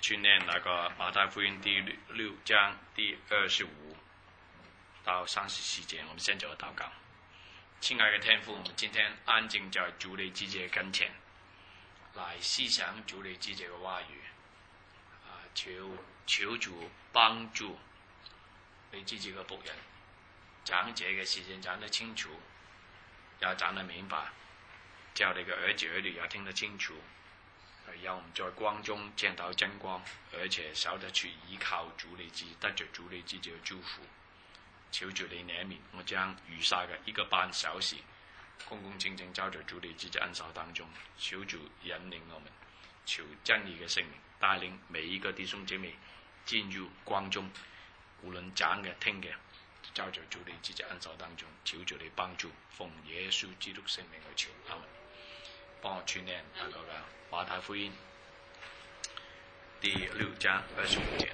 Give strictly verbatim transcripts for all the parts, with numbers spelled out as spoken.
去念那个马太福音第六章第二十五到三十四节。我们先做个祷告。亲爱的天父，我们今天安静在主你自己跟前，来思想主你自己的话语。啊，求求主帮助你自己的僕人，讲这个事情讲得清楚，要讲得明白，叫你的儿子儿女也听得清楚。让我们在光中见到真光，而且晓得去依靠主你自己，得着主你自己的祝福。求主你怜悯，我將餘下嘅一個半小時，恭恭敬敬交在主你自己恩手當中。求主引領我們，求真理嘅聖靈帶領每一個弟兄姐妹進入光中，無論講嘅聽嘅，交在主你自己恩手當中。求主你幫助，奉耶穌基督聖名去求，阿門。幫我串念那個嘅馬太福音第六章二十五節。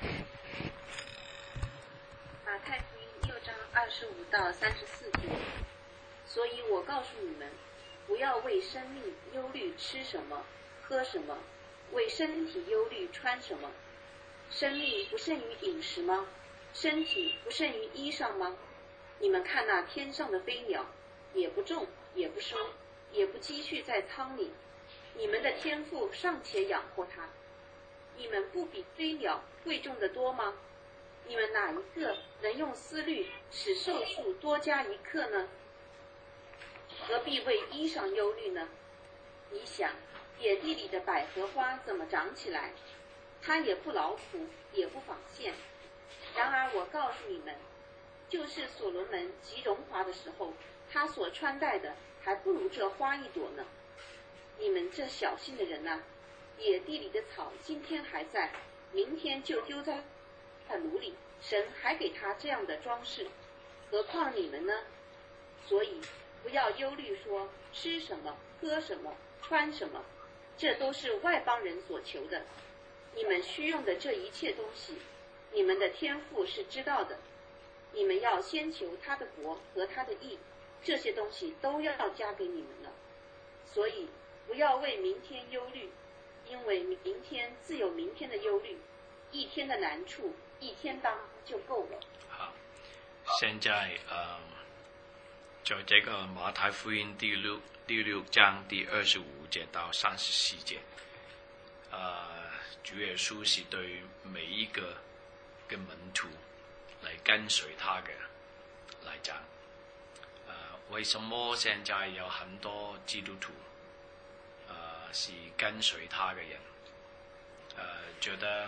馬太福音六章二十五到三十四節。所以我告訴你們，不要為生命憂慮吃什麼，喝什麼；為身體憂慮穿什麼。生命不勝於飲食嗎？身體不勝於衣裳嗎？你們看那天上的飛鳥，也不種，也不收，也不積蓄在倉裡，你們的天父尚且養活它，你們不比飛鳥貴重得多嗎？你們哪一個能用思慮使壽數多加一刻呢？何必為衣裳憂慮呢？你想，野地裡的百合花怎麼長起來？它也不勞苦，也不紡線。然而我告訴你們，就是所羅門極榮華的時候，他所穿戴的還不如這花一朵呢。你們這小信的人啊，野地裡的草今天還在，明天就丟在爐裡，神還給他這樣的裝飾，何況你們呢？所以不要憂慮說吃什麼，喝什麼，穿什麼，這都是外邦人所求的。你們需用的這一切東西，你們的天父是知道的。你們要先求他的國和他的義，這些東西都要加給你們了。所以不要為明天憂慮，因為明天自有明天的憂慮，一天的難處一天當就夠了。 好，現在呃，在這個馬太福音第六第六章第二十五節到三十四節，呃，主耶穌是對每一個嘅門徒來跟隨他嘅來講，呃，為什麼現在有很多基督徒，呃，是跟隨他嘅人，呃，覺得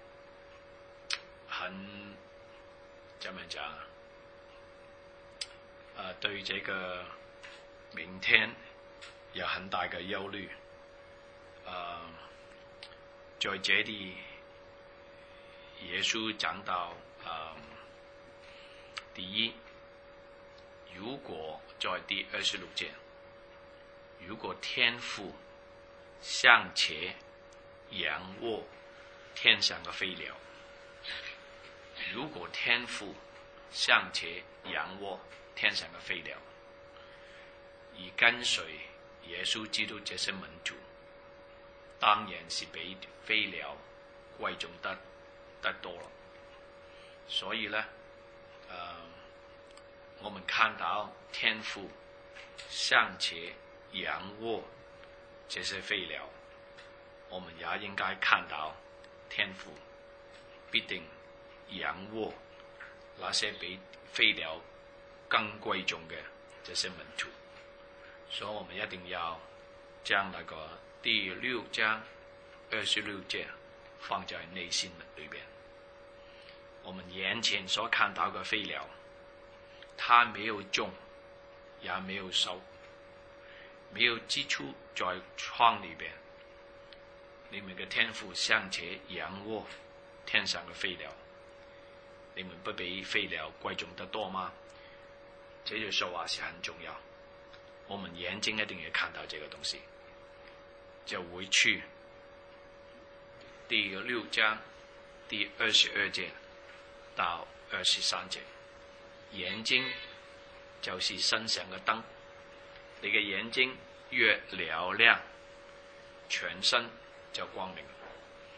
很怎麼講？呃，對這個明天有很大嘅憂慮。呃，在這裡，耶穌講到，呃，第一，如果在第二十六節，如果天父尚且養活天上嘅飛鳥，如果天父尚且養活天上嘅飛鳥，而跟隨耶穌基督這些門徒，當然是比飛鳥貴重得得多了。所以呢，呃，我們看到天父尚且養活這些飛鳥，我們也應該看到天父必定養活那些比飛鳥更貴重嘅這些門徒。所以我們一定要將那個第六章二十六節放在內心裏邊。我們眼前所看到嘅飛鳥，它沒有種，也沒有收，沒有積蓄在倉裏邊。你們嘅天父尚且養活天上嘅飛鳥，你們不比飛鳥貴重得多嗎？這句說話是很重要，我們眼睛一定要看到這個東西。就回去第六章第二十二節到二十三節，眼睛就是身上嘅燈，你嘅眼睛越嘹亮，全身就光明。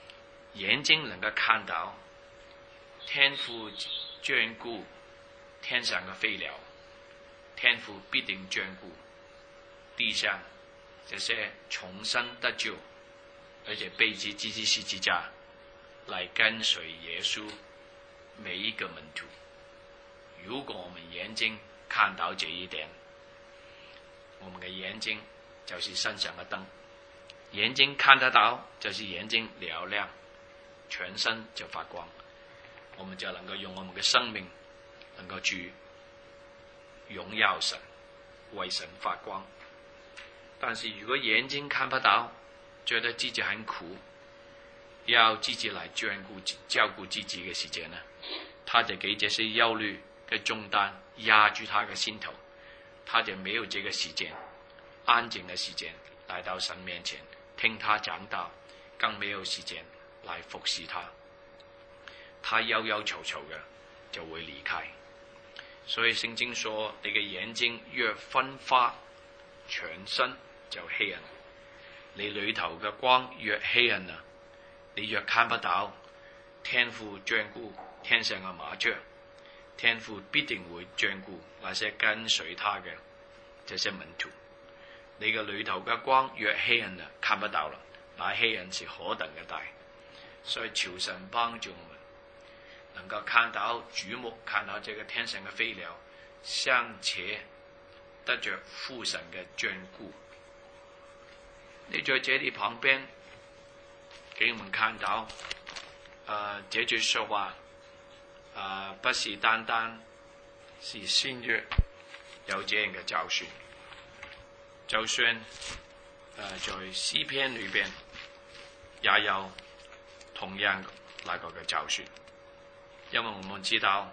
眼睛能够看到天父眷顾天上嘅飛鳥，天父必定眷顧地上這些重生得救而且背起自己十字架來跟隨耶穌每一個門徒。如果我們眼睛看到這一點，我們嘅眼睛就是身上嘅燈，眼睛看得到就是眼睛嘹亮，全身就發光，我們就能夠用我們嘅生命能夠去榮耀神，為神發光。但是如果眼睛看不到，覺得自己很苦，要自己來眷顧照顧自己嘅時間呢，他就給這些憂慮嘅重擔壓住他嘅心頭，他就沒有這個時間安靜嘅時間來到神面前聽他講道，更沒有時間來服侍他，他憂憂愁愁嘅就會離開。所以聖經說，你嘅眼睛若昏花，全身就黑暗。你裏頭嘅光若黑暗啊，你若看不到天父眷顧天上嘅麻雀，天父必定會眷顧那些跟隨他嘅這些門徒。你嘅裏頭嘅光若黑暗啊，看不到啦，那黑暗是何等嘅大。所以求神幫助我們能夠看到主目，看到這個天上嘅飛鳥，尚且得着父神嘅眷顧。你在這裏旁邊給我們看到，呃，這句說話，呃，不是單單是新約有這樣嘅教訓，就算呃在詩篇裏邊也有同樣那個嘅教訓。因為我們知道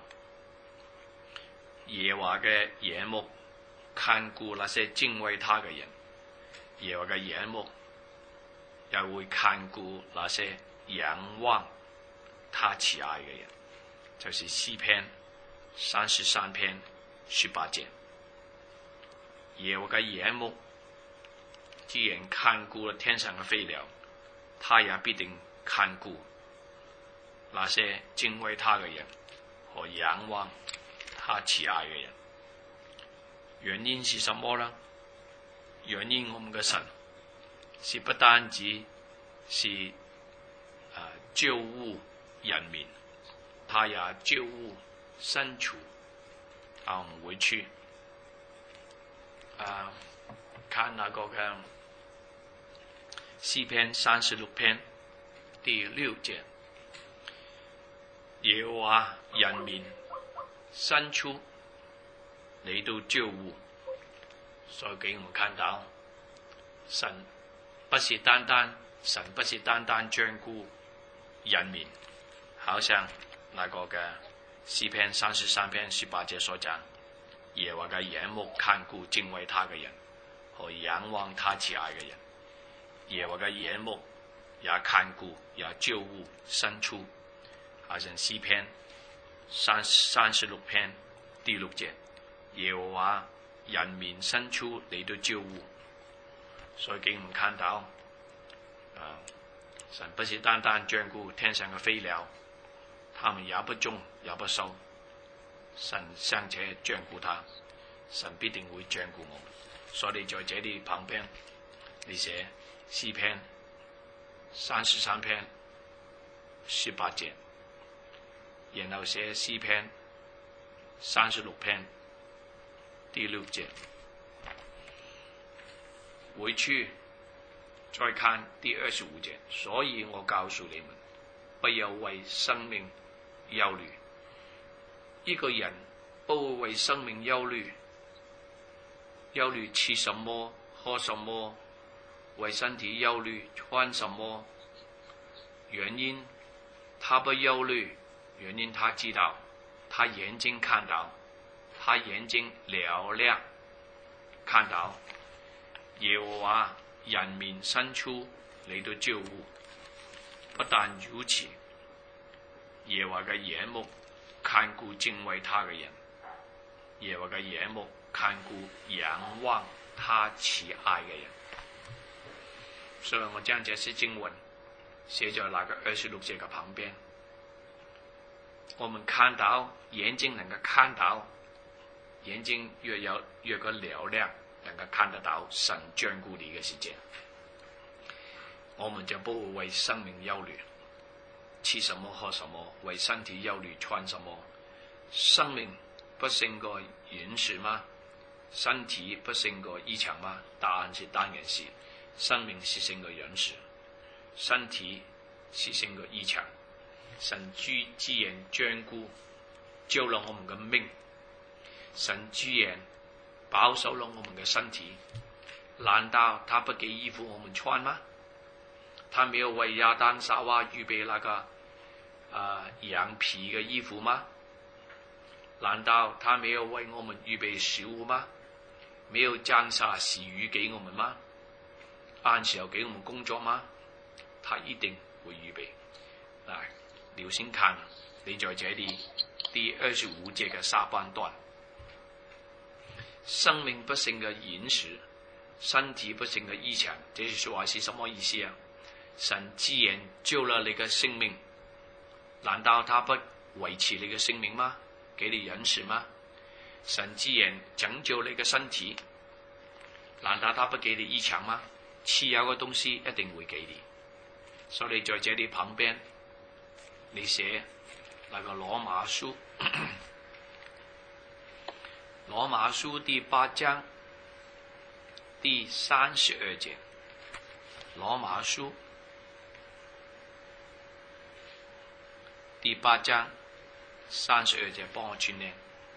耶和華嘅眼目看顧那些敬畏他嘅人，耶和華嘅眼目又會看顧那些仰望他慈愛嘅人，就是詩篇三十三篇十八節。耶和華嘅眼目既然看顧了天上嘅飛鳥，他也必定看顧那些敬畏他嘅人和仰望他慈愛嘅人。原因是什麼呢？原因我們嘅神是不單止是誒救護人民，他也救護牲畜。啊，我們回去啊看那個嘅詩篇三十六篇第六節。耶和華人民牲畜你都救護，所以給我們看到神不是單單神不是單單眷顧人民，好像那個嘅詩篇三十三篇十八節所講，耶和華嘅眼目看顧敬畏他嘅人和仰望他慈愛嘅人，耶和華嘅眼目也看顧也救護牲畜。好像詩篇三三十六篇第六節，耶和華人民牲畜你都救護。所以給我們看到，啊，神不是單單眷顧天上嘅飛鳥，他們也不種也不收，神尚且眷顧他，神必定會眷顧我們。所以在這裏旁邊，你寫詩篇三十三篇十八節。然後寫詩篇三十六篇第六節，回去再看第二十五節。所以我告訴你們，不要為生命憂慮。一個人不會為生命憂慮，憂慮吃什麼喝什麼，為身體憂慮穿什麼。原因他不憂慮，原因他知道，他眼睛看到，他眼睛嘹亮，看到耶和華人民牲畜嚟到救護。不但如此，耶和華嘅眼目看顧敬畏他嘅人，耶和華嘅眼目看顧仰望他慈愛嘅人。所以我將這些經文写在那个二十六节的旁边。我们看到眼睛能够看到，眼睛越有越个嘹亮，能够看得到神眷顾的一个时间，我们就不会为生命忧虑，吃什么喝什么，为身体忧虑穿什么。生命不胜过饮食吗？身体不胜过衣裳吗？答案是当然是，生命是胜过饮食，身体是胜过衣裳。神居居然眷顧救了我們嘅命，神居然保守了我們嘅身體，難道他不給衣服我們穿嗎？他沒有為亞當夏娃預備那個啊、呃、羊皮嘅衣服嗎？難道他沒有為我們預備食物嗎？沒有降下喜雨給我們嗎？按時候給我們工作嗎？他一定會預備。嗱，留心看，你在這裏第二十五節嘅下半段，生命不勝嘅飲食，身體不勝嘅衣裳，這句說話是什麼意思啊？神既然救了你嘅生命，難道他不維持你嘅生命嗎？給你飲食嗎？神既然拯救你嘅身體，難道他不給你衣裳嗎？次要嘅東西一定會給你。所以在這裏旁邊你寫那個羅馬書，羅馬書第八章第三十二節，羅馬書第八章三十二節，幫我轉念。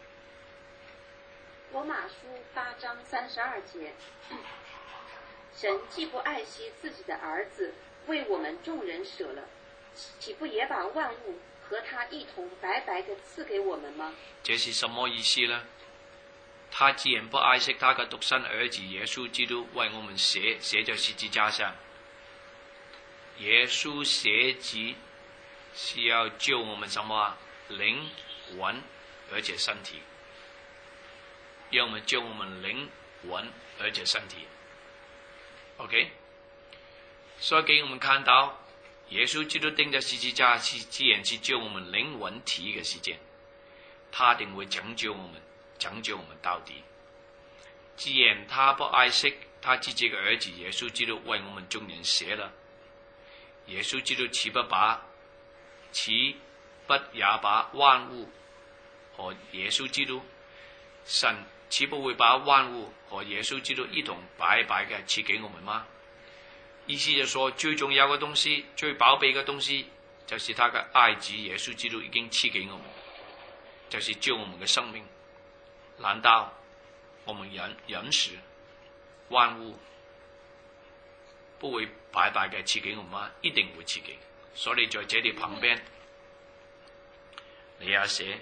羅馬書八章三十二節，神既不愛惜自己的兒子，為我們眾人捨了，豈不也把萬物和他一同白白地賜給我們嗎？ 這是什麼意思呢？他既然不愛惜他的獨生兒子耶穌基督為我們寫寫在十字架上，耶穌寫字是要救我們什麼啊？靈魂而且身體，讓我們救我們靈魂而且身體。OK， 所以給我們看到耶穌基督釘在十字架是既然是救我們靈魂體嘅時間，他一定會拯救我們，拯救我們到底。既然他不愛惜他自己嘅兒子耶穌基督為我們眾人捨了，耶穌基督豈不把豈不也把萬物和耶穌基督，神豈不會把萬物和耶穌基督一同白白嘅賜給我們嗎？意思就說最重要嘅東西，最寶貝嘅東西，就是他嘅愛子耶穌基督已經賜給我們，就是救我們嘅生命。難道我們人人時萬物不會白白嘅賜給我們嗎？一定會賜給。所以在這裏旁邊你也寫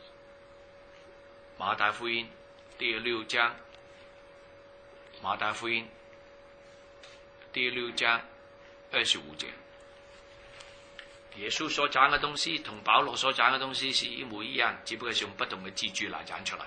馬太福音第六章，馬太福音第六章二十五節，耶穌所講嘅東西同保羅所講嘅東西是一模一樣，只不過是用不同嘅字句來講出來。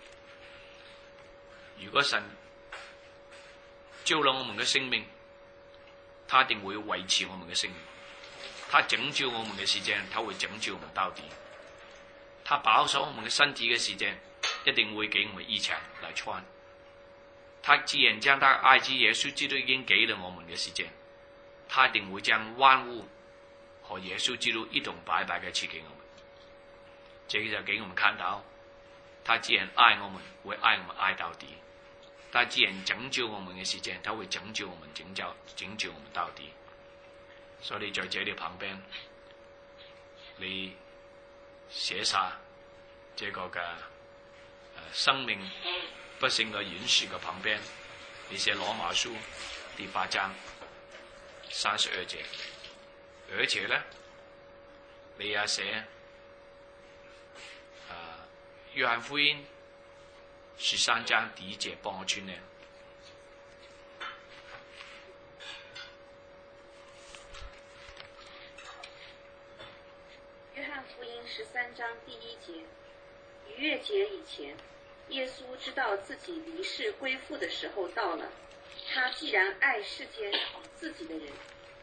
如果神救了我們嘅生命，他一定會維持我們嘅生命。他拯救我們嘅時間，他會拯救我們到底。他保守我們嘅身體嘅時間，一定會給我們衣裳來穿。他既然將他愛子耶穌基督已經給了我們嘅時間，他一定會將萬物和耶穌基督一同白白嘅賜給我們。這個就給我們看到，他既然愛我們，會愛我們愛到底。他既然拯救我們嘅時間，他會拯救我們，拯救拯救我們到底。所以在這裏旁邊，你寫下這個嘅、呃、生命不勝嘅演說嘅旁邊，你寫羅馬書第八章三十二節，而且呢，你也寫啊、呃、約翰福音十三章第一節，幫我轉呢。 約翰福音十三章第一節，逾越節以前，耶穌知道自己離世歸父的時候到了。他既然愛世間自己的人，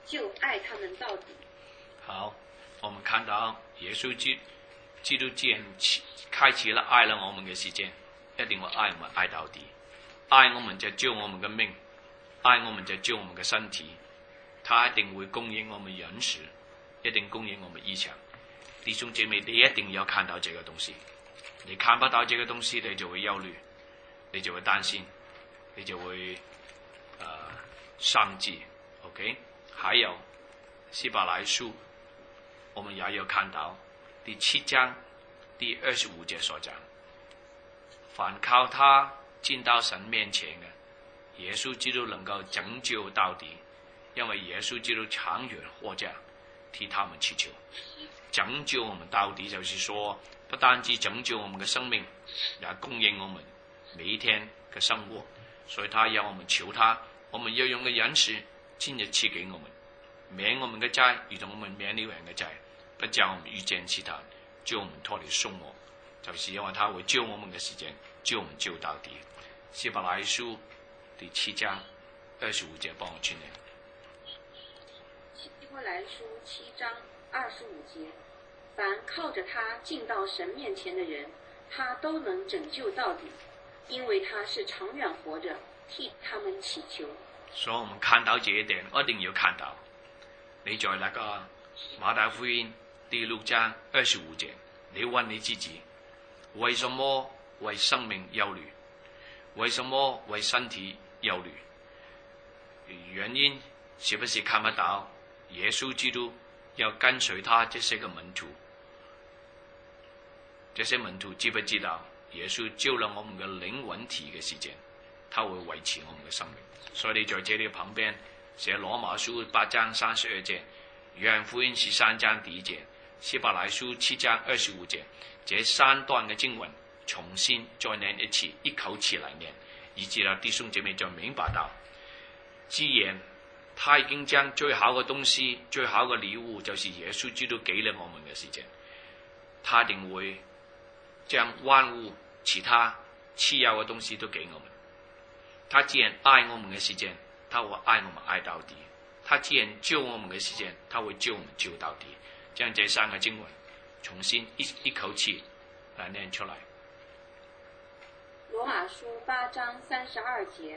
就爱他们到底。 好，我们看到耶稣基基督既然开启了爱了我們嘅時間，一定會愛我們愛到底。愛我們就救我們嘅命，愛我們就救我們嘅身體。他一定會供應我們飲食，一定供應我們衣裳。弟兄姐妹，你一定要看到這個東西。你看不到這個東西，你就會憂慮，你就會擔心，你就會呃喪志。OK， 還有希伯來書，我們也要看到第七章第二十五節所講，凡靠他進到神面前嘅，耶穌基督能夠拯救到底，因為耶穌基督長遠活着，替他們祈求。拯救我們到底，就是說不單止拯救我們嘅生命，也供應我們每一天嘅生活。所以他要我們求他，我們要用嘅飲食今日賜給我們，免我們嘅債，如同我們免了人嘅債，不叫我們遇見試探，救我們脫離兇惡，就是因為他會救我們嘅時間，救我們救到底。希伯來書第七章二十五節，幫我去念。 希伯來書七章二十五節，凡靠着他進到神面前的人，他都能拯救到底，因為他是長遠活着，替他們祈求。 所以我們看到這一點，一定要看到。你在那個馬太福音第六章二十五節，你問你自己，為什麼為生命憂慮？為什麼為身體憂慮？原因是不是看不到耶穌基督要跟隨他這些個門徒？這些門徒知不知道耶穌救了我們的靈魂體嘅時間，他會維持我們的生命？所以你在這裏旁邊寫羅馬書八章三十二節，約翰福音十三章第一節，希伯來書七章二十五節，這三段嘅經文重新再念一次，一口氣來念，以至到弟兄姐妹就明白到，既然他已經將最好嘅東西、最好嘅禮物，就是耶穌基督給了我們嘅時間，他一定會將萬物其他次要嘅東西都給我們。他既然愛我們嘅時間，他會愛我們愛到底；他既然救我們嘅時間，他會救我們救到底。將這三個經文重新一一口氣來念出來。 羅馬書八章三十二節，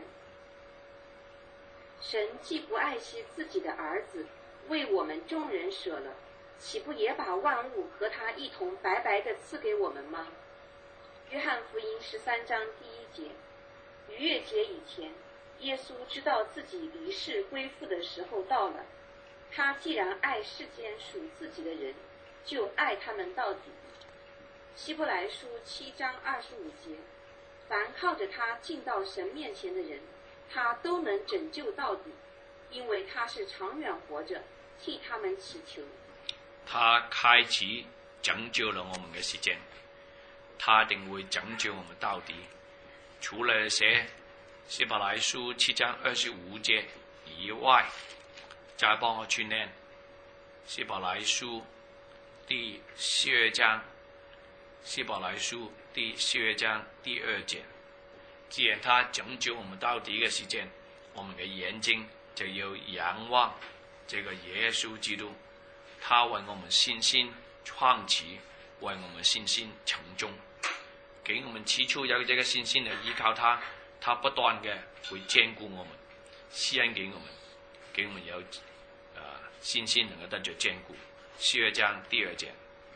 神既不愛惜自己的兒子，為我們眾人捨了，豈不也把萬物和他一同白白地賜給我們嗎？約翰福音十三章第一節，逾越節以前，耶穌知道自己離世歸父的時候到了，他既然愛世間屬自己的人，就愛他們到底。希伯來書七章二十五節，凡靠着他進到神面前的人，他都能拯救到底，因為他是長遠活着，替他們祈求。 他開始拯救了我們嘅時間，他一定會拯救我們到底。除了寫希伯來書七章二十五節以外，再幫我去念希伯來書第十二章，希伯來書第十二章第二節。既然他拯救我們到底嘅時間，我們嘅眼睛就要仰望這個耶穌基督，他為我們信心創始，為我們信心成終，給我們起初有這個信心嚟依靠他，他不斷嘅會堅固我們，施恩給我們，給我們有呃信心能夠得着堅固。十二章第二節。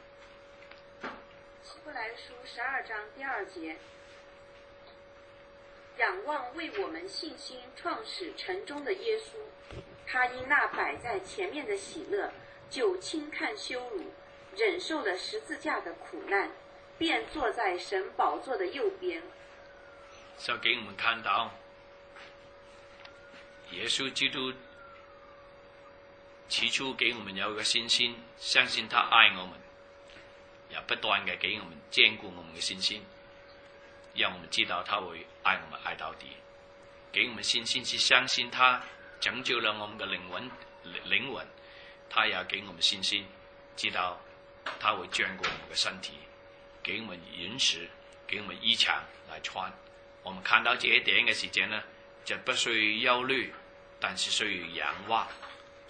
希伯來書十二章第二節，仰望為我們信心創始成終的耶穌，他因那擺在前面的喜樂，就輕看羞辱，忍受了十字架的苦難，便坐在神寶座的右邊。 就給我們看到耶穌基督起初給我們有個信心，相信他愛我們，也不斷嘅給我們堅固我們嘅信心，讓我們知道他會愛我們愛到底。給我們信心是相信他拯救了我們嘅靈魂，靈魂，他也給我們信心，知道他會眷顧我們嘅身體，給我們飲食，給我們衣裳來穿。我們看到這一點嘅時間呢，就不需要憂慮，但是需要仰望。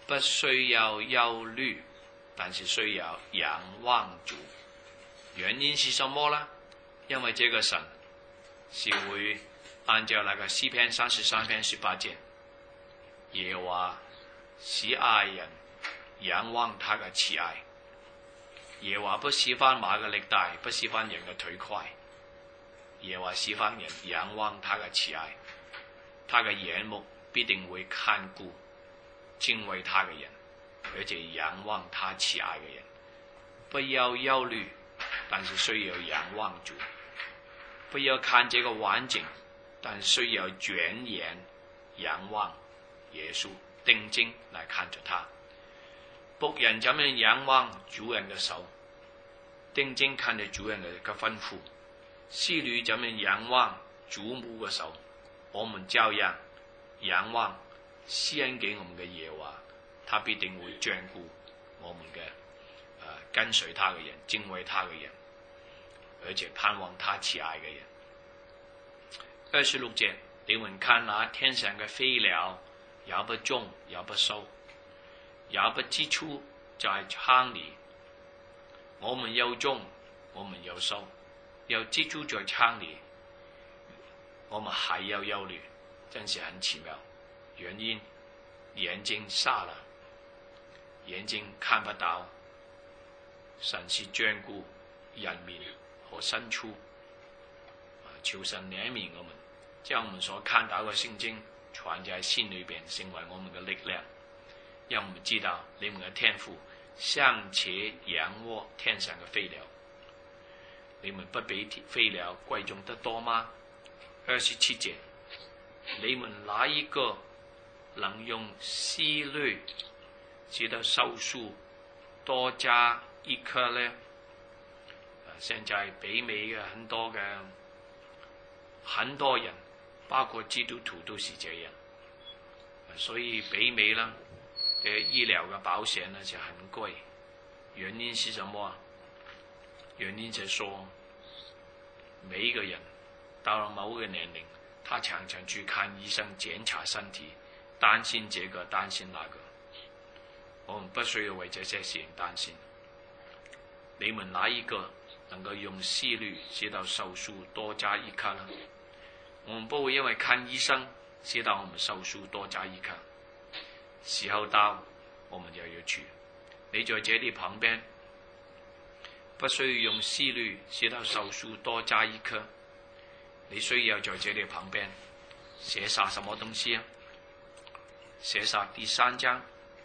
不需要忧虑，但是需要仰望主。原因是什么呢？因为这个神是会按照那个诗篇三十三篇十八节，耶和华喜爱人仰望他的慈爱。耶和华不喜歡馬嘅力大，不喜歡人嘅腿快。耶和華喜歡人仰望他嘅慈愛，他嘅眼目必定會看顧敬畏他嘅人，而且仰望他慈愛嘅人。不要憂慮，但是需要仰望主。不要看這個環境，但需要轉眼仰望耶穌，定睛來看着他。僕人怎樣仰望主人嘅手，定睛看着主人嘅吩咐；侍女怎樣仰望主母嘅手，我們照樣仰望施恩給我們嘅耶和華，他必定會眷顧我們嘅、呃、跟隨他嘅人，敬畏他嘅人，而且盼望他慈愛嘅人。二十六節，你們看那天上嘅飛鳥，也不種，也不收，也不支出在倉裏，我們又種，我們又收，又支出在倉裏，我們還要憂慮，真是很奇妙。原因眼睛瞎了，眼睛看不到，神是眷顧人民和牲畜，求神憐憫我們，將我們所看到嘅聖經傳在心裏邊，成為我們嘅力量。讓我們知道你們嘅天父尚且仰望天上嘅飛鳥，你們不比飛鳥貴重得多嗎？二十七節，你們哪一個能用思慮使得壽數多加一顆呢？現在北美嘅很多嘅很多人，包括基督徒都是這樣，所以北美呢嘅醫療嘅保險呢就很貴。原因是什麼？原因就是說，每一個人到了某個年齡，他常常去看醫生檢查身體，擔心這個擔心那個。我們不需要為這些事情擔心。你們哪一個能夠用思慮使到壽數多加一顆呢？我們不會因為看醫生使到我們壽數多加一顆。時候到，我們就要去。你在這裏旁邊，不需要用思慮使到壽數多加一顆。你需要在這裏旁邊寫下什麼東西啊？寫下第三章，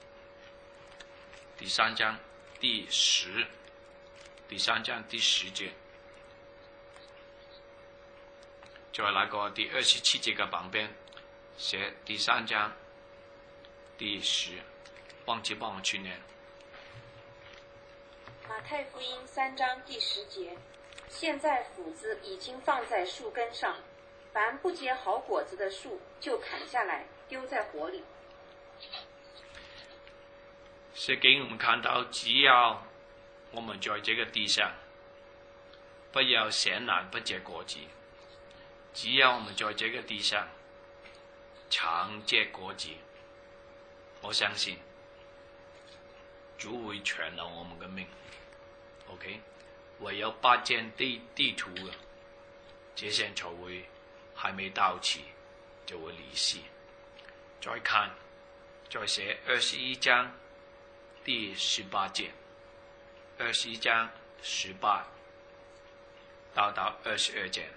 第三章第十，第三章第十節。在那個第二十七節嘅旁邊寫第三章第十，忘記幫我去念。 馬太福音三章第十節，現在斧子已經放在樹根上，凡不結好果子的樹就砍下來丟在火裏。 是給我們看到，只要我們在這個地上不要閒懶不結果子，只要我們在這個地上常結果子，我相信主會傳留我們嘅命。OK， 唯有八件地地圖嘅，這些才會還沒到期就會離世。再看，再寫二十一章第十八節，二十一章十八到到二十二節。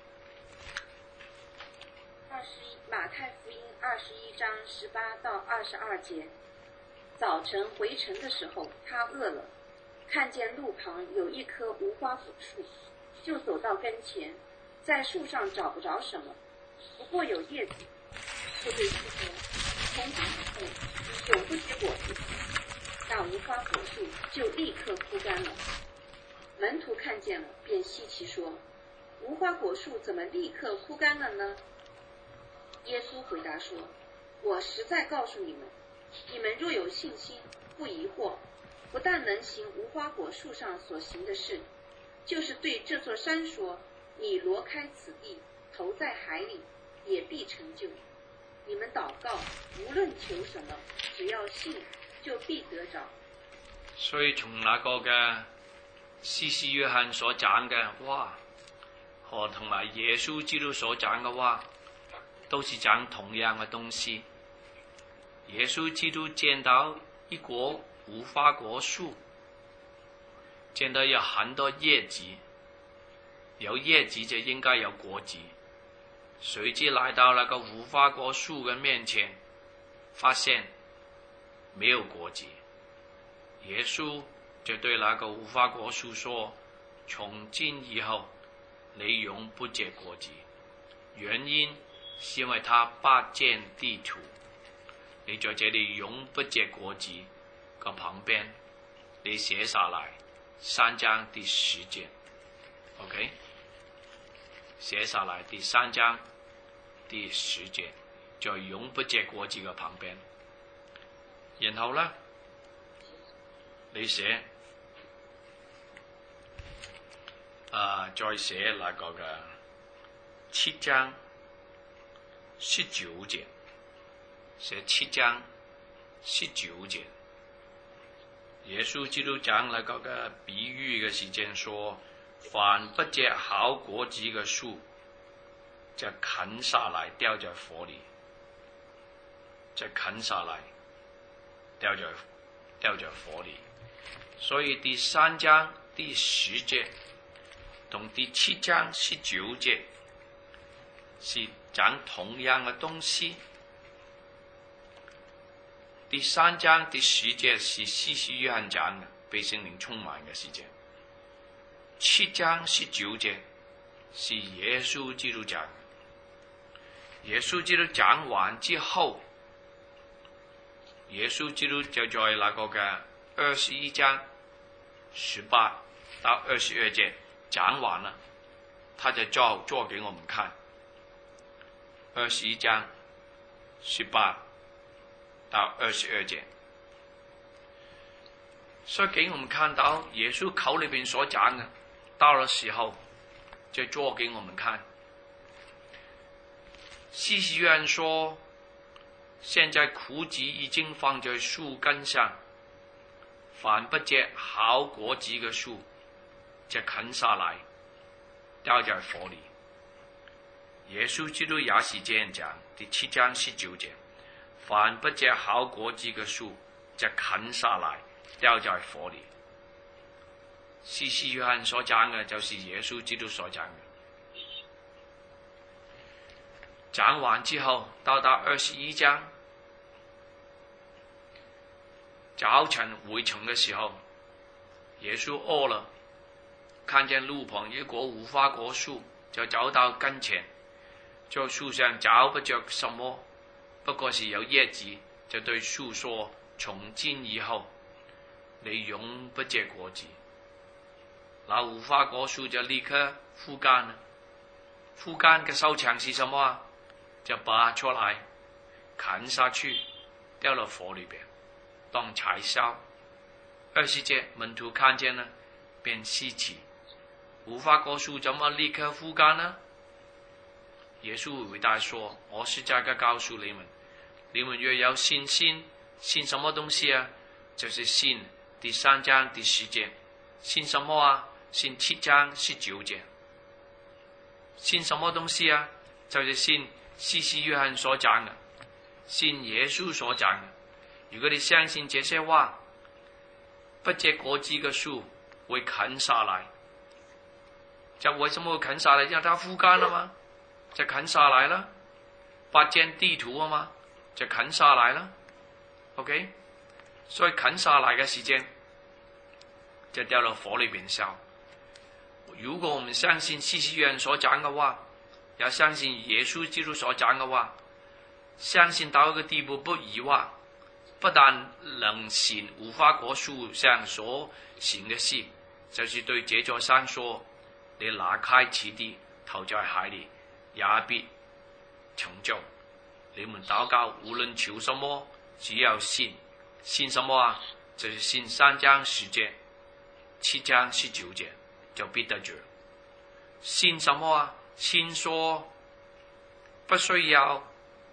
二十一馬太福音二十一章十八到二十二節。早晨回城的時候，他餓了，看見路旁有一棵無花果樹，就走到跟前，在樹上找不着什麼，不過有葉子，就對樹說：從今以後你永不結果子。那無花果樹就立刻枯乾了。門徒看見了，便稀奇說：無花果樹怎麼立刻枯乾了呢？耶穌回答說：我實在告訴你們，你們若有信心，不疑惑，不但能行無花果樹上所行的事，就是對這座山說：你挪開此地，投在海裡，也必成就。 你们祷告，无论求什么，只要信，就必得着。 所以從那個嘅施洗約翰所講嘅話，和同埋耶穌基督所講嘅話，都是講同樣嘅東西。耶穌基督見到一棵無花果樹，見到有很多葉子，有葉子就應該有果子。隨即來到那個無花果樹嘅面前，發現沒有果子。耶穌就對那個無花果樹說：從今以後，你永不結果子。原因是因為他不見地土。你在這裡永不結果子嘅旁邊，你寫下來三章第十節 ，OK？ 寫下來第三章第十節，在永不結果子嘅旁邊。然後呢，你寫，啊、呃，再寫那個嘅七章十九節。寫七章十九節，耶穌基督講那個嘅比喻嘅時間說：凡不結好果子嘅樹，就砍下來掉在火裏，就砍下來掉在掉在火裏。所以第三章第十節同第七章十九節是講同樣嘅東西。第三章第十節是施洗約翰講嘅，被聖靈充滿嘅時間。七章十九節是耶穌基督講嘅。耶穌基督講完之後，耶穌基督就在那個嘅二十一章十八到二十二節講完了，他就做做給我們看。二十一章十八到二十二節，所以給我們看到耶穌口裏邊所講嘅，到了時候就做給我們看。施洗約翰說：現在穀子已經放在樹根上，凡不結好果子嘅樹，就砍下來，掉在火裏。耶穌基督也是這樣講，第七章十九節。凡不結好果子嘅樹，就砍下來，掉在火裏。施洗約翰所講嘅，就是耶穌基督所講嘅。講完之後，到達二十一章，早晨回程嘅時候，耶穌餓了，看見路旁一棵無花果樹，就走到跟前，在樹上找不着什麼，不過是有葉子，就對樹說：從今以後，你永不結果子。那無花果樹就立刻枯乾了。枯乾嘅收場是什麼啊？就拔出來，砍下去，掉到火裏邊，當柴燒。二十節門徒看見了，便稀奇，無花果樹怎麼立刻枯乾呢？耶穌回答說：我實在嘅告訴你們，你們若有信心，信什麼東西啊？就是信第三章第十節。信什麼啊？信七章十九節。信什麼東西啊？就是信施洗約翰所講嘅，信耶穌所講嘅。如果你相信這些話，不結果子嘅樹會砍下來。就為什麼會砍下來？因為它枯乾了嗎？就砍下來了。不見地土啊嘛，就砍下來了。OK， 所以砍下來嘅時間就掉到火裏邊燒。如果我們相信施洗約翰所講嘅話，也相信耶穌基督所講嘅話，相信到一個地步不疑惑，不但能行無花果樹上所行嘅事，就是對這座山說：你拿開此地，投在海裏，也必成就。你們禱告，無論求什麼，只要信。信什麼啊？就是信三章十節、七章十九節，就必得着。信什麼啊？信說不需要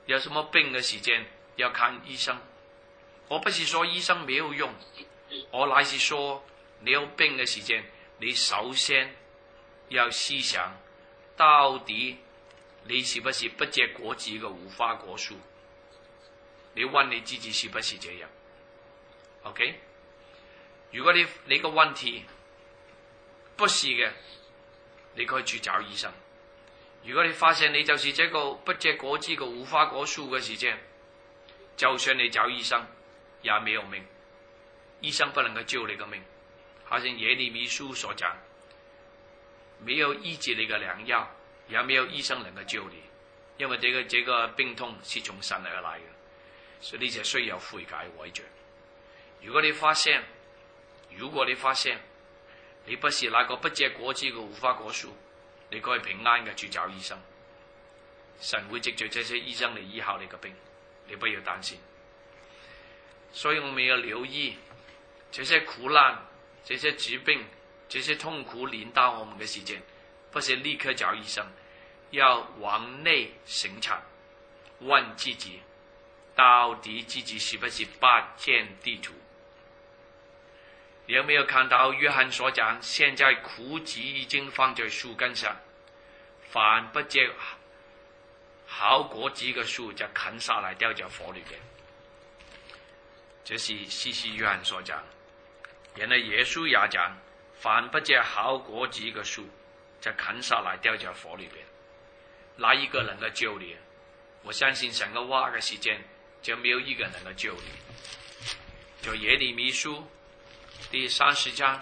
有什么病的时间要看医生。我不是说医生没有用，我乃是说你有病的时间，你首先要思想，到底你是不是不结果子嘅无花果树？你問你自己是不是這樣 ？OK？ 如果你你個問題不是嘅，你可以去找醫生。如果你發現你就是這個不結果子嘅無花果樹嘅時間，就算你找醫生也沒有命，醫生不能夠救你個命。好像耶利米書所講，沒有醫治你嘅良藥，也沒有醫生能夠救你，因為這個這個病痛是從神而來嘅。所以呢就需要悔改悔罪。如果你發現，如果你發現你不是那個不結果子嘅無花果樹，你可以平安嘅去找醫生，神會藉着這些醫生嚟醫好你嘅病，你不要擔心。所以我們要留意這些苦難、這些疾病、這些痛苦臨到我們嘅時間，不是立刻找醫生，要往內省察，問自己。到底自己是不是八見地圖？你有沒有看到約翰所講，現在枯子已經放在樹根上，凡不結好果子嘅樹就砍下來掉在火裏邊。這是西西約翰所講。原來耶穌也講，凡不結好果子嘅樹就砍下來掉在火裏邊。哪一個能夠救你？我相信神嘅話嘅時間，就沒有一個能夠救你。就耶利米書第三十章，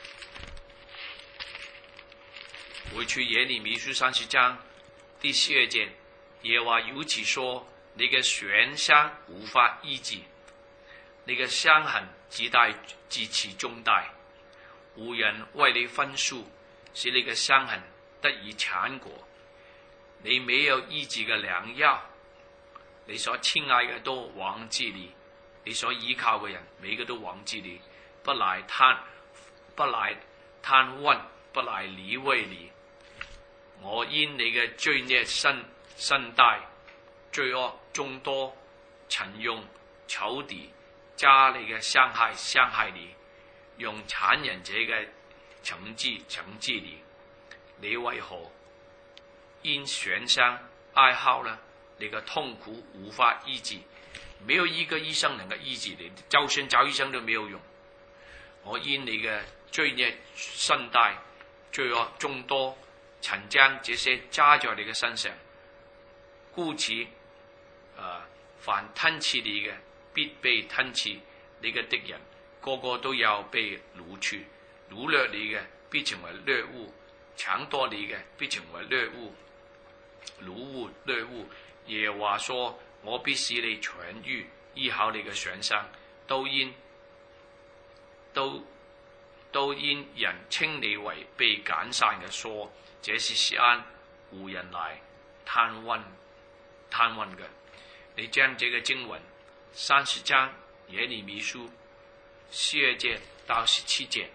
回去耶利米書三十章第十二節，耶和華如此說：你嘅損傷無法醫治，你嘅傷痕只帶至此中大，無人為你分數，使你嘅傷痕得以纏裹。你沒有醫治嘅良藥，你所親愛嘅都忘記你，你所依靠嘅人每個都忘記你，不來探不來探問，不來理會你。我因你嘅罪孽甚甚大，罪惡眾多，曾用仇敵加你嘅傷害傷害你，用殘忍者嘅懲治懲治你。你為何因損傷哀號呢？你嘅痛苦無法醫治，沒有一個醫生能夠醫治你，就算找醫生都沒有用。我因你嘅罪孽甚大，罪惡眾多，曾將這些加在你嘅身上，故此，誒、呃，凡吞吃你嘅，必被吞吃；你嘅敵人個個都要被擄去，擄掠你嘅，必成為掠物；搶奪你嘅，必成為掠物，擄物掠物。耶和華說：我必使你痊愈，醫好你嘅損傷，都因都都因人稱你為被揀散嘅說，這是錫安無人來探問探問嘅。你將這個經文三十章耶利米書十二節到十七節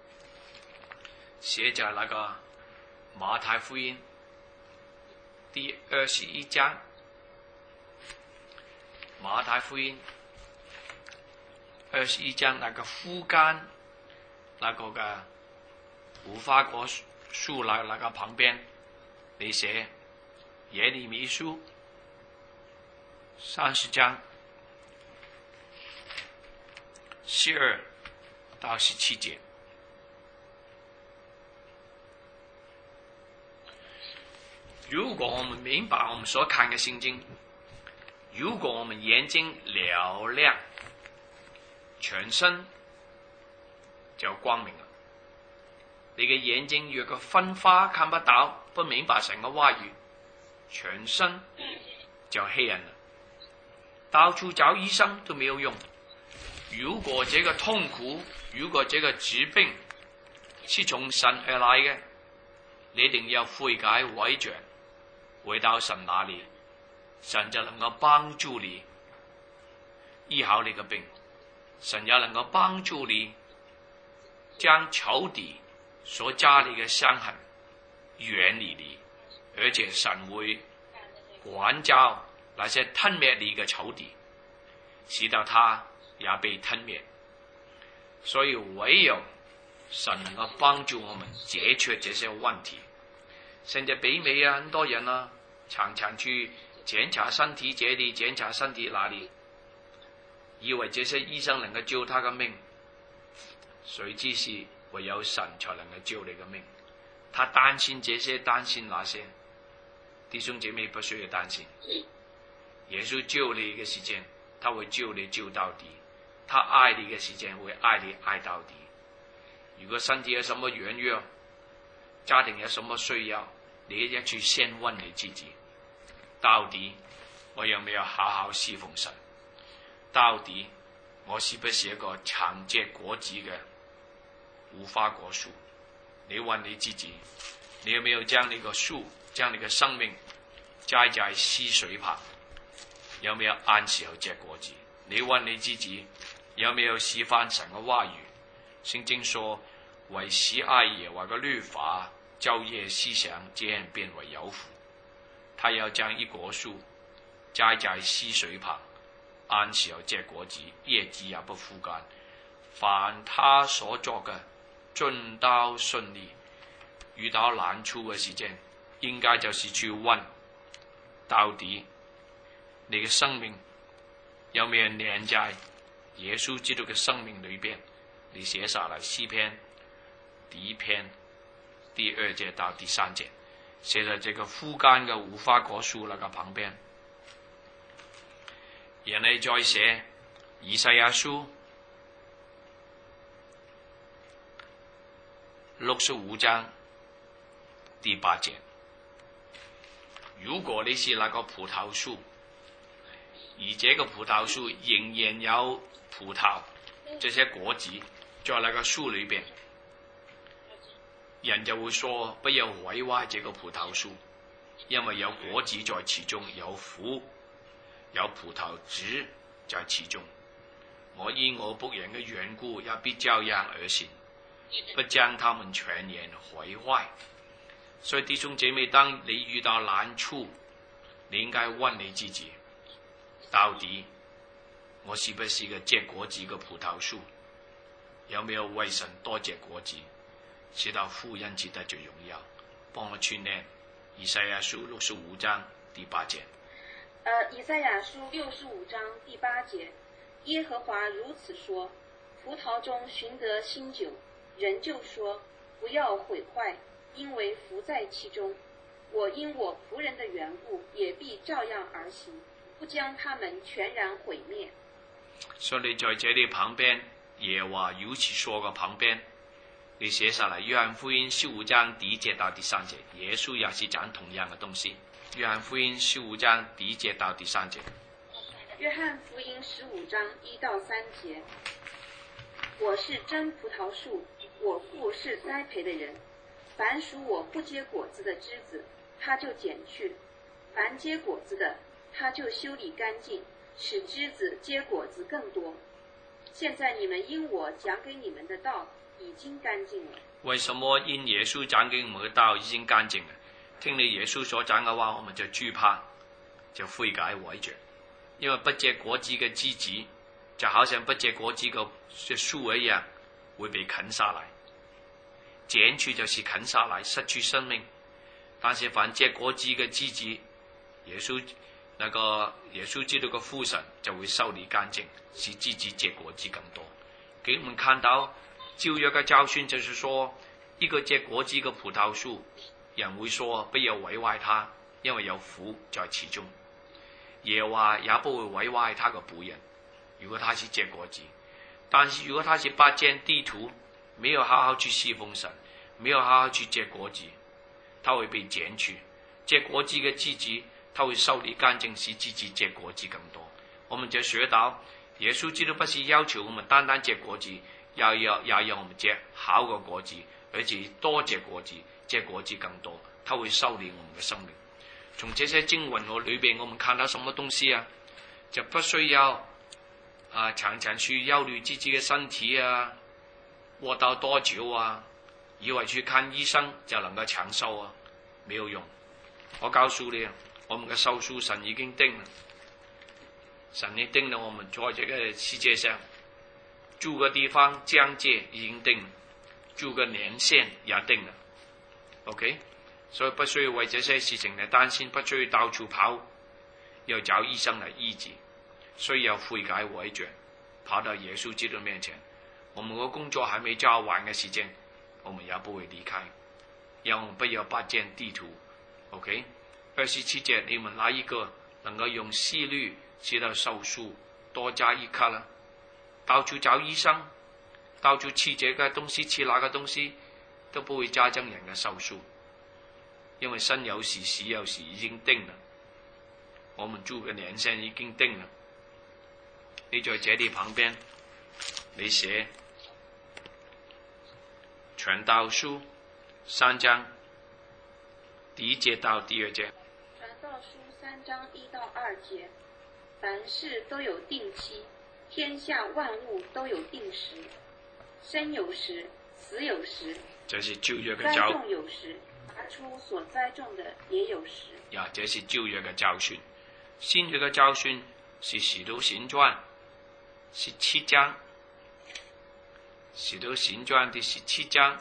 寫在那個馬太福音第二十一章。馬太福音二十一章那個枯乾那個嘅無花果樹那那個旁邊，你寫耶利米書三十章十二到十七節。如果我們明白我們所看嘅聖經，如果我們眼睛嘹亮，全身就光明了。你嘅眼睛若個昏花看不到，不明白神嘅話語，全身就黑暗了。到處找醫生都沒有用。如果這個痛苦，如果這個疾病是從神而來嘅，你一定要悔改悔罪，回到神那裏。神就能夠幫助你醫好你嘅病，神也能夠幫助你將仇敵所加你嘅傷痕遠離你，而且神會管教那些吞灭你嘅仇敌，使到他也被吞灭。所以唯有神能够帮助我们解决这些问题。现在北美啊，很多人啊，常常去检查身体这里，检查身体那里，以为这些医生能够救他嘅命，谁知是唯有神才能够救你嘅命。他担心这些，担心那些，弟兄姐妹不需要担心。耶稣救你嘅时间，他会救你救到底；他爱你嘅时间，会爱你爱到底。如果身体有什么软弱，家庭有什么需要，你一去先问你自己：到底我有没有好好侍奉神？到底我是不是一个常结果子嘅无花果树？你问你自己，你有没有将你个树，将你嘅生命栽在溪水旁？有没有按时候结果子？你问你自己，有没有示范神嘅话语？圣经说，为喜爱耶和华嘅律法，昼夜思想，这样变为有福。他要将一果树栽在溪水旁，按时候结果子，叶子也不枯干。凡他所作嘅，尽都顺利。遇到难处嘅时间，应该就是去问，到底你嘅生命有没有连在耶稣基督嘅生命里边？你写下来诗篇第一篇第二节到第三节，写在这个枯干嘅无花果树那个旁边。然后再写以赛亚书六十五章第八节。如果你是那个葡萄树，而这个葡萄树仍然有葡萄这些果子在那个树里边，人就会说不要毁坏这个葡萄树，因为有果子在其中，有fru有葡萄籽在其中。我因我僕人的缘故，也必照样而行，不将他们全然毁坏。所以弟兄姐妹，当你遇到难处，你应该问你自己，到底我是不是一个结果子的葡萄树？有没有为神多结果子，使到福音值得着荣耀？帮我串念以赛亚书六十五章第八节。 呃，以赛亚书六十五章第八节，耶和华如此说：葡萄中寻得新酒，人就说不要毁坏，因为福在其中。我因我仆人的缘故，也必照样而行，不将他们全然毁灭。 所以你在这里旁边，耶和华如此说嘅旁边，你写下来约翰福音十五章第一节到第三节，耶稣也是讲同样的东西。约翰福音十五章第一节到第三节。 约翰福音十五章一到三节，我是真葡萄树，我父是栽培的人。凡属我不结果子的枝子，他就剪去；凡结果子的，他就修理干净，使枝子结果子更多。现在你们因我讲给你们的道已经干净了。 为什么因耶稣讲给我们的道已经干净了？听你耶稣所讲嘅话，我们就惧怕，就悔改悔着。因为不结果子嘅枝子，就好像不结果子嘅树一样，会被啃下来。剪去就是啃下来，失去生命。但是凡结果子嘅枝子，耶稣那个耶稣基督嘅父神就会修理干净，使枝子结果子更多。给我们看到旧约嘅教训，就是说一个结果子嘅葡萄树，人会说不要毁坏它，因为有福在其中。耶和华也不会毁坏他嘅仆人，如果他是结果子。但是如果他是不见地图，没有好好去侍奉神，没有好好去结果子，他会被剪去。结果子嘅枝子，他会修理干净，使枝子结果子更多。我们就学到耶稣基督不是要求我们单单结果子，要要要让我们结好嘅果子，而且多结果子，结果子更多。他会修理我们嘅生命。从这些经文我里边，我们看到什么东西啊？就不需要啊常常去忧虑自己嘅身体啊，活到多久啊？以为去看医生就能够长寿啊，没有用。我告诉你，我们嘅寿数神已经定了， 神已定了我们在这个世界上住的地方疆界已经定了，住的年限也定了 ，OK， 所以不需要为这些事情来担心，不需要到处跑，要找医生来医治，需要悔改悔罪，跑到耶稣基督面前。我们的工作还没做完的时间，我们也不会离开，让我们不要不见地图 ，OK。二十七节，你们哪一个能够用细率知道手术多加一克呢？到处找医生，到处吃这个东西吃那个东西，都不会加增人的寿数，因为生有时死有时已经定了，我们住嘅年限已經定了。你在這裏旁邊，你寫傳道書三章第一節到第二節。 傳道書三章一到二節，凡事都有定期，天下萬物都有定時，生有時，死有時。 這是舊約嘅栽教， 種有時，拔出所栽種的也有時。 呀，這是舊約嘅教訓。新約嘅教訓是使徒行傳十七章，使徒行傳第十七章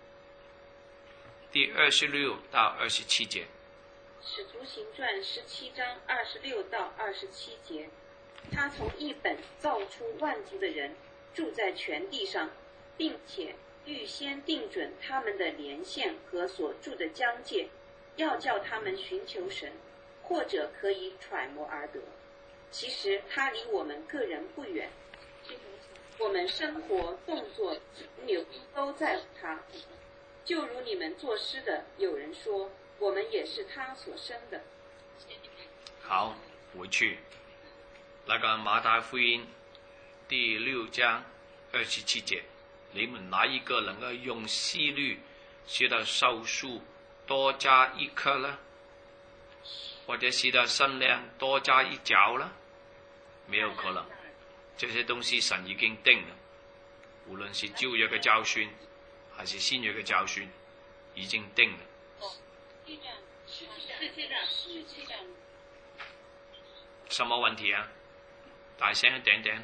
第二十六到二十七節。 使徒行傳十七章二十六到二十七節，他從一本造出萬族的人，住在全地上，並且預先定準他們的年限和所住的疆界，要叫他們尋求神，或者可以揣摩而得。其實他離我們個人不遠，我們生活、動作、停留都在乎他。就如你們作詩的，有人說，我們也是他所生的。 好，回去那個馬太福音第六章二十七節，你們哪一個能夠用細率使到壽數多加一克呢？或者使到身量多加一角呢？沒有可能，這些東西神已經定了，無論是舊約嘅教訓還是新約嘅教訓，已經定了。什麼問題啊？大聲一點點。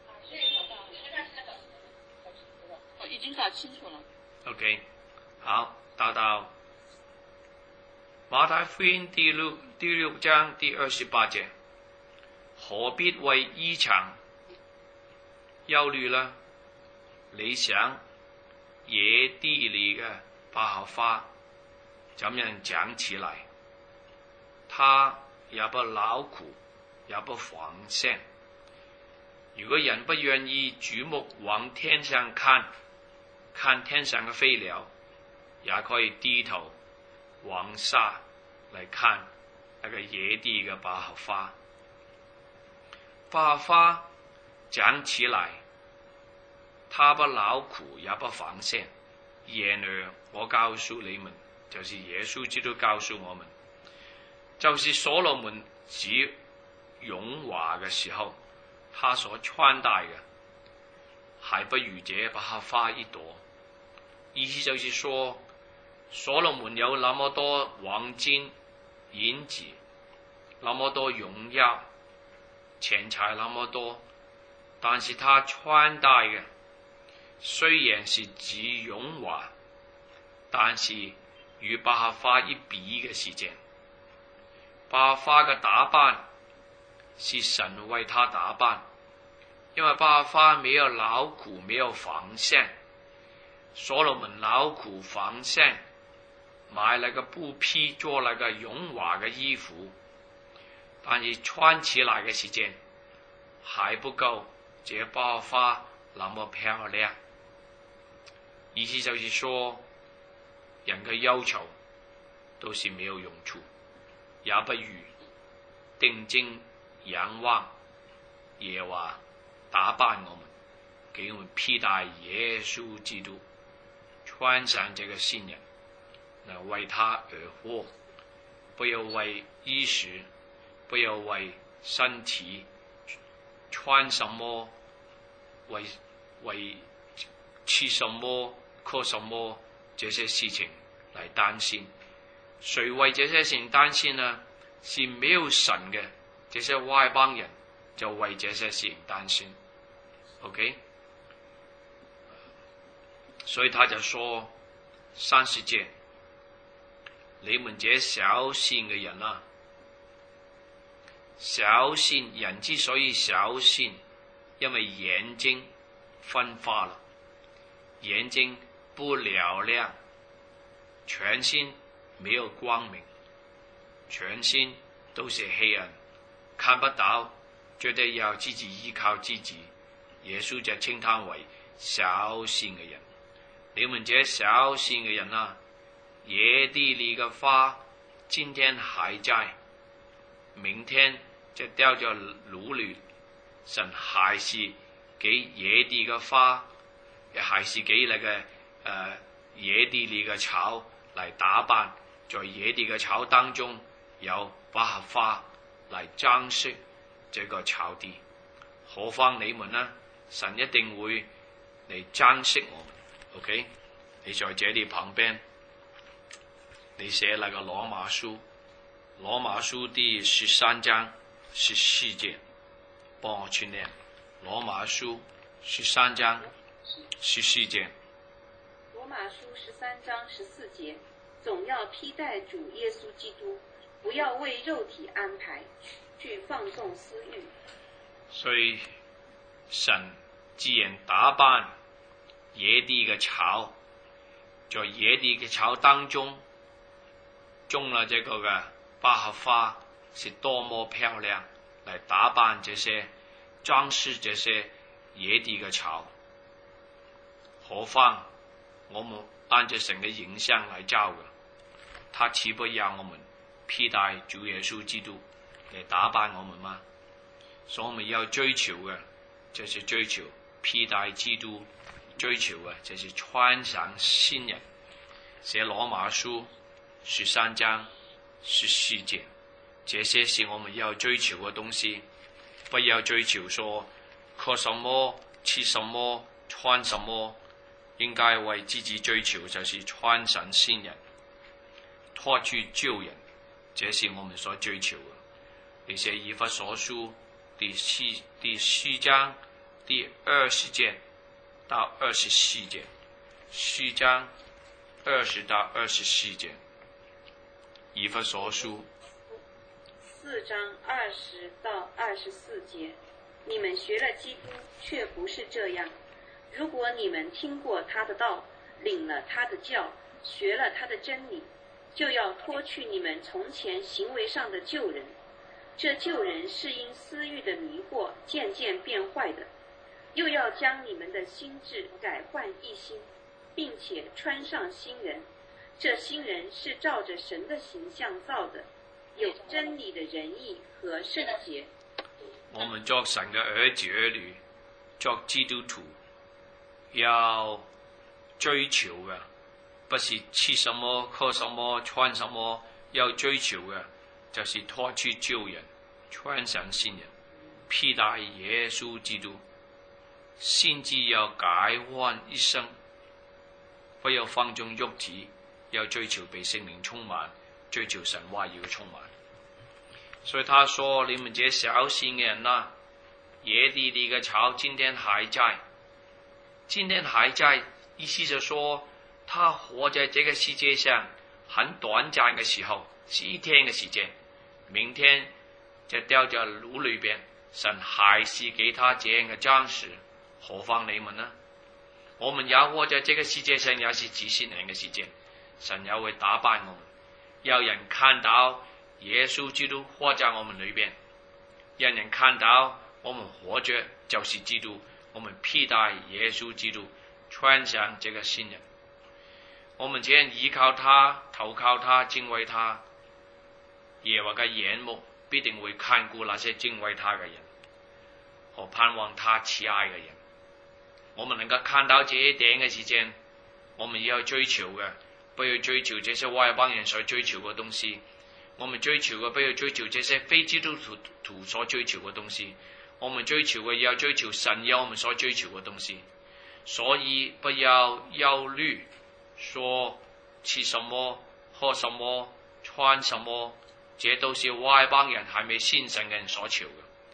我已經搞清楚了。 OK， 好，打到馬太福音第六第六章第二十八節，何必為衣裳憂慮呢？你想野地裏嘅百合花怎樣長起來？它也不勞苦，也不紡線。如果人不願意舉目往天上看，看天上嘅飛鳥，也可以低頭往下嚟看那個野地嘅百合花。百合花長起來，它不勞苦，也不紡線。然而我告訴你們，就是耶穌基督告訴我們，就是所羅門只榮華嘅時候，他所穿戴嘅，還不如這百合花一朵。意思就是說，所羅門有那麼多黃金、銀子，那麼多榮耀、錢財那麼多，但是他穿戴嘅雖然是只榮華，但是與百合花一比嘅時間，百合花嘅打扮是神為他打扮，因為百合花沒有勞苦，沒有紡線。所羅門勞苦紡線，買那個布匹做那個榮華嘅衣服，但是穿起來嘅時間還不夠這百合花那麼漂亮。意思就是說，人嘅憂愁都是沒有用處，也不如定睛仰望耶和華打扮我們，給我們披戴耶穌基督，穿上這個新人，來為他而活，不要為衣食，不要為身體穿什麼，為為吃什麼喝什麼這些事情來擔心。誰為這些事情擔心呢？是沒有神嘅這些外邦人， 就为这些事情担心。OK， 所以他就说三十节，你們這小信嘅人啊，小信人之所以小信，因為眼睛分化了，眼睛不嘹亮，全心沒有光明，全心都是黑暗，看不到，覺得要自己依靠自己。耶穌就稱他為小信嘅人。你們這小信嘅人啊，野地裏嘅花今天還在，明天就掉在爐裏，神還是給野地嘅花，也還是給那個呃野地裏嘅草來打扮，在野地嘅草當中有百合花來裝飾這個草地。何況你們呢？神一定會嚟珍惜我們 ，OK？ 你在這裏旁邊，你寫那個羅馬書，羅馬書第十三章十四節，幫我去念。羅馬書十三章十四節。 羅馬書十三章十四節，總要披戴主耶穌基督，不要為肉體安排，去放縱私慾。 所以神自然打扮野地嘅草，在野地嘅草當中種了這個嘅百合花，是多麼漂亮，來打扮這些裝飾這些野地嘅草。何況我們按着神嘅形象來造嘅，他豈不讓我們披戴主耶穌基督嚟打扮我們嗎？所以我們要追求嘅就是追求披戴基督，追求嘅就是穿上新人。寫羅馬書十三章十四節，這些是我們要追求嘅東西，不要追求說喝什麼吃什麼穿什麼，應該為自己追求就是穿上新人，脫去舊人，這是我們所追求嘅。你寫以弗所書第四第四章第二十節到二十四節，四章二十到二十四節，以弗所書四章二十到二十四節，你們學了基督，卻不是這樣。如果你們聽過他的道，領了他的教，學了他的真理，就要脫去你們從前行為上的舊人。這舊人是因私欲的迷惑漸漸變壞的，又要將你們的心志改換一新，並且穿上新人。這新人是照着神的形象造的，有真理的仁義和聖潔。 我們作神嘅兒子兒女，作基督徒，要追求嘅不是吃什麼喝什麼穿什麼，要追求嘅就是脫去舊人，穿上新人，披戴耶穌基督，先至要改換一生，不要放縱肉體，要追求被聖靈充滿，追求神話語嘅充滿。所以他說：你們這小信嘅人啊，野地裏嘅草今天還在，今天還在，意思就說他活在這個世界上很短暫嘅時候，是一天嘅時間，明天就掉在爐裏邊，神還是給他這樣嘅裝飾，何況你們呢？我們也活在這個世界上，也是幾十年嘅時間，神也會打扮我們，要人看到耶穌基督活在我們裏邊，讓人看到我們活着就是基督，我們披戴耶穌基督，穿上這個新人。我們這樣依靠他，投靠他，敬畏他，耶和華嘅眼目必定會看顧那些敬畏他嘅人和盼望他慈愛嘅人。我們能夠看到這一點嘅時間，我們要追求嘅，不要追求這些外邦人所追求嘅東西。我們追求嘅，不要追求這些非基督徒所追求嘅東西。我們追求嘅，要追求神要我們所追求嘅東西。所以不要憂慮，說吃什麼、喝什麼、穿什麼，這都是外邦人還未信神嘅人所求嘅。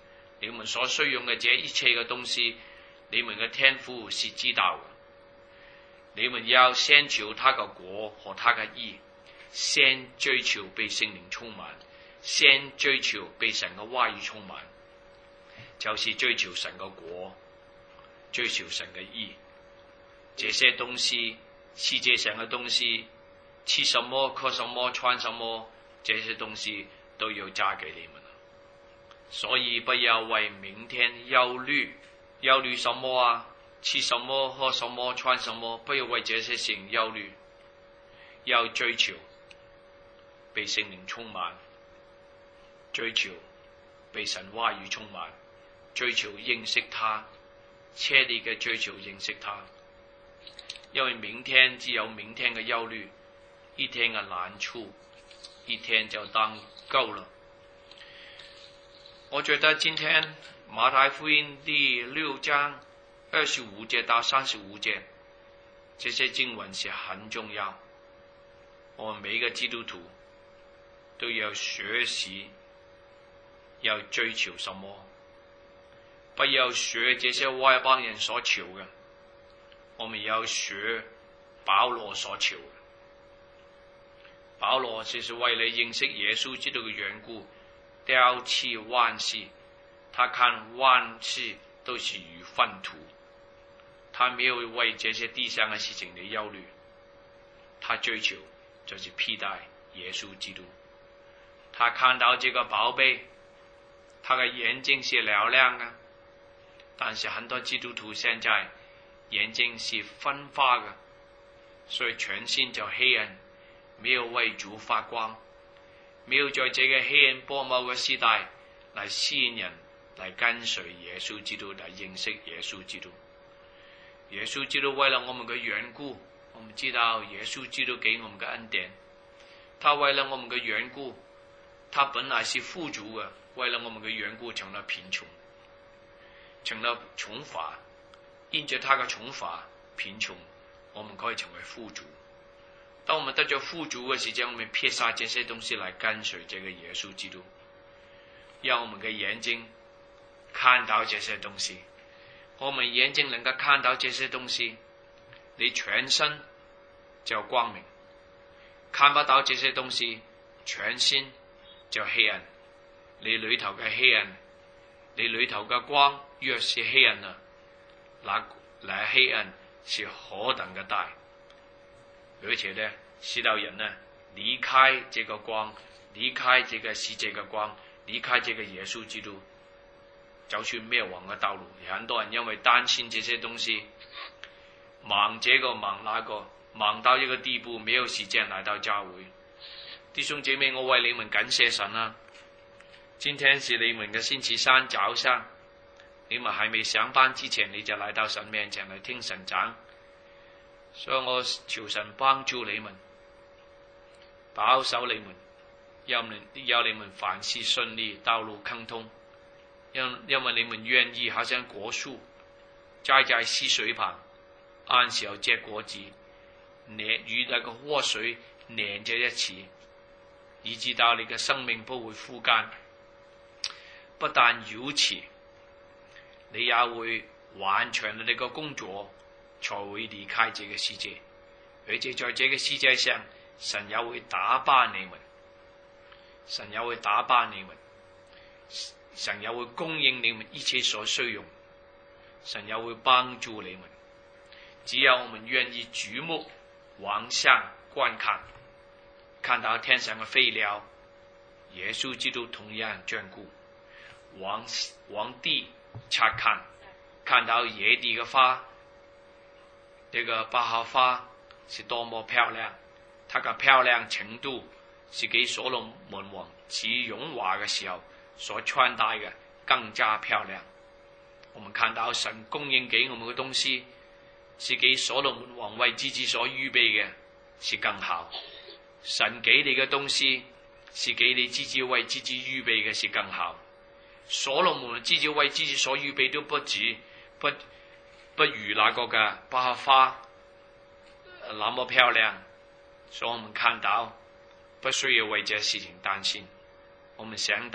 你們所需用嘅這一切嘅東西，你們嘅天父是知道嘅。你們要先求他嘅國和他嘅義，先追求被聖靈充滿，先追求被神嘅話語充滿，就是追求神嘅國，追求神嘅義。這些東西，世界上嘅東西，吃什麼、喝什麼、穿什麼，這些東西都要加給你們。所以不要為明天憂慮，憂慮什麼啊？吃什麼、喝什麼、穿什麼？不要為這些事情憂慮，要追求被聖靈充滿，追求被神話語充滿，追求認識他，徹底嘅追求認識他。因為明天只有明天嘅憂慮，一天嘅難處，一天就當夠了。我覺得今天馬太福音第六章二十五節到三十五節，這些經文是很重要。我們每個基督徒都要學習，要追求什麼，不要學這些外邦人所求嘅，我們要學保羅所求嘅。保羅就是為了認識耶穌基督嘅緣故，丟棄萬事，他看萬事都是如糞土，他沒有為這些地上嘅事情嚟憂慮，他追求就是披戴耶穌基督。他看到這個寶貝，他嘅眼睛是嘹亮嘅，但是很多基督徒現在眼睛是昏花嘅，所以全心就黑暗，沒有為主發光，沒有在這個黑暗薄暮嘅時代來吸引人來跟隨耶穌基督，來認識耶穌基督。耶穌基督為了我們嘅緣故，我們知道耶穌基督給我們嘅恩典，他為了我們嘅緣故，他本來是富足嘅，為了我們嘅緣故成了貧窮，成了窮乏，因着他嘅窮乏貧窮，我們可以成為富足。當我們得咗富足嘅時候，我們撇下這些東西來跟隨這個耶穌基督，讓我們嘅眼睛看到這些東西。我們眼睛能夠看到這些東西，你全身就光明；看不到這些東西，全身就黑暗。你裏頭嘅黑暗，你裏頭嘅光若是黑暗啊，那那黑暗是何等嘅大！而且呢，使到人呢離開這個光，離開這個世界嘅光，離開這個耶穌基督，走出滅亡嘅道路。很多人因為擔心這些東西，忙這個忙那個，忙到一個地步，沒有時間來到教會。弟兄姐妹，我為你們感謝神啊！今天是你們嘅星期三早上，你們還沒上班之前，你就來到神面前來聽神講。所以我求神幫助你們，保守你們，讓你讓你們凡事順利，道路亨通。因因為你們願意好像果樹栽在溪水旁，按時候結果子，連與那個活水連在一起，以致到你嘅生命不會枯乾。不但如此，你也會完成你嘅工作，才會離開這個世界。而且在這個世界上，神也會打扮你們，神也會打扮你們，神也會供應你們一切所需用，神也會幫助你們。只要我們願意舉目往上觀看，看到天上嘅飛鳥，耶穌基督同樣眷顧。往往地察看，看到野地嘅花，這個百合花是多麼漂亮，它嘅漂亮程度是比所羅門王至榮華嘅時候所穿戴嘅更加漂亮。我們看到神供應給我們嘅東西，是比所羅門王為自己所預備嘅是更好。神給你嘅東西，是給你自己為自己預備嘅是更好。所羅門自己為自己所預備都不止，不不如那個嘅百合花那麼漂亮。所以我們看到不需要為這事情擔心。我們想到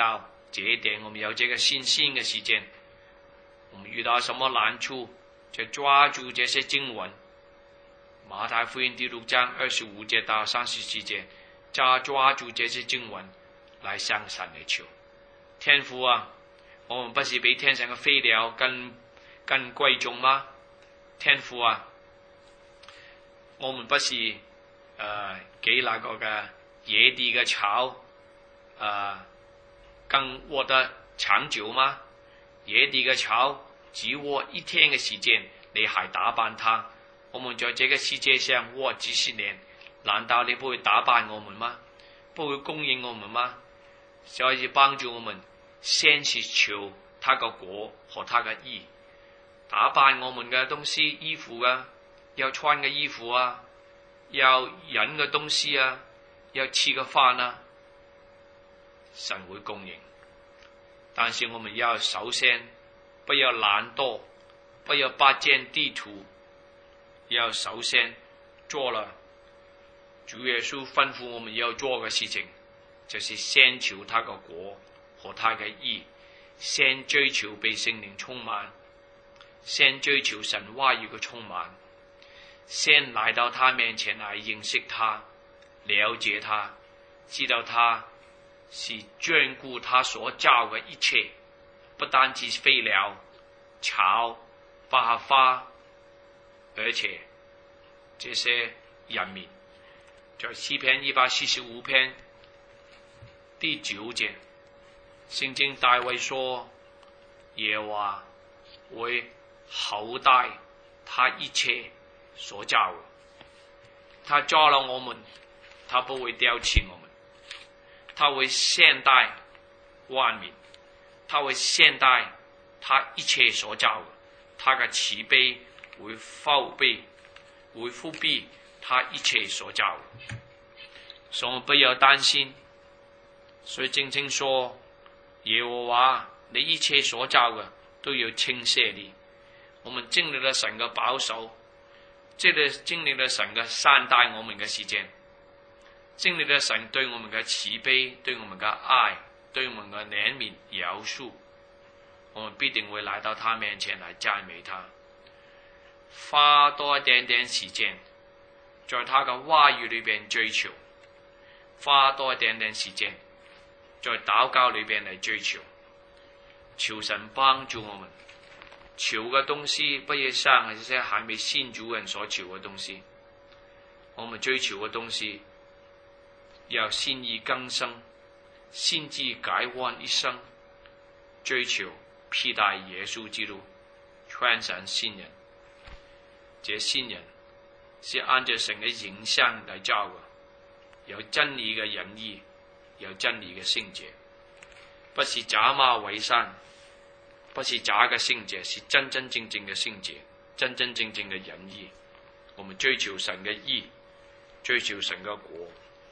这一点我们有这个信心的时间，我们遇到什么难处，就抓住这些经文。马太福音第六章二十五节到三十七节，抓抓住这些经文来向神来求。天父啊，我们不是比天上的飞鸟更更贵重吗？天父啊，我们不是呃给那个嘅野地嘅草呃更活得长久吗？野地嘅草只活一天嘅时间，你还打扮它？我们在这个世界上活几十年，难道你不会打扮我们吗？不会供应我们吗？所以帮助我们先是求他个国和他个义，打扮我们嘅东西衣服啊，要穿嘅衣服啊，要饮嘅东西啊，要吃嘅饭啊，神会供应。但是我们要首先不要懒惰，不要八见地图，要首先做了主耶稣吩咐我们要做嘅事情，就是先求他个国和他嘅义，先追求被圣灵充满，先追求神话语嘅充满，先来到他面前来认识他，了解他，知道他是眷顾他所造嘅一切，不单止飞鸟、草、百合花，而且这些人民。在诗篇一百四十五篇第九节，圣经大卫说，耶和华会厚待他一切所造的，他造了我们，他不会丢弃我们，他会善待万民，他会善待他一切所造的，他的慈悲会覆庇会覆庇他一切所造的，所以我们不要担心。所以正正说，耶和华你一切所造的都要称谢你。我们经历了神的保守，这个经历了神的善待我们的时间，经历了神对我们的慈悲，对我们的爱，对我们的怜悯饶恕，我们必定会来到他面前来赞美他，花多一点点时间在他的话语里边追求，花多一点点时间在祷告里边来追求，求神帮助我们。求的东西不要像那些还没信主人所求的东西，我们追求的东西要心意更新，心智改换一生，追求披戴耶稣基督，穿上新人。这新人是按照神的形象来造的，有真理的仁义，有真理的圣洁，不是假冒伪善，不是假的圣洁，是真真正正的圣洁，真真正正的仁义。我们追求神的义，追求神的国，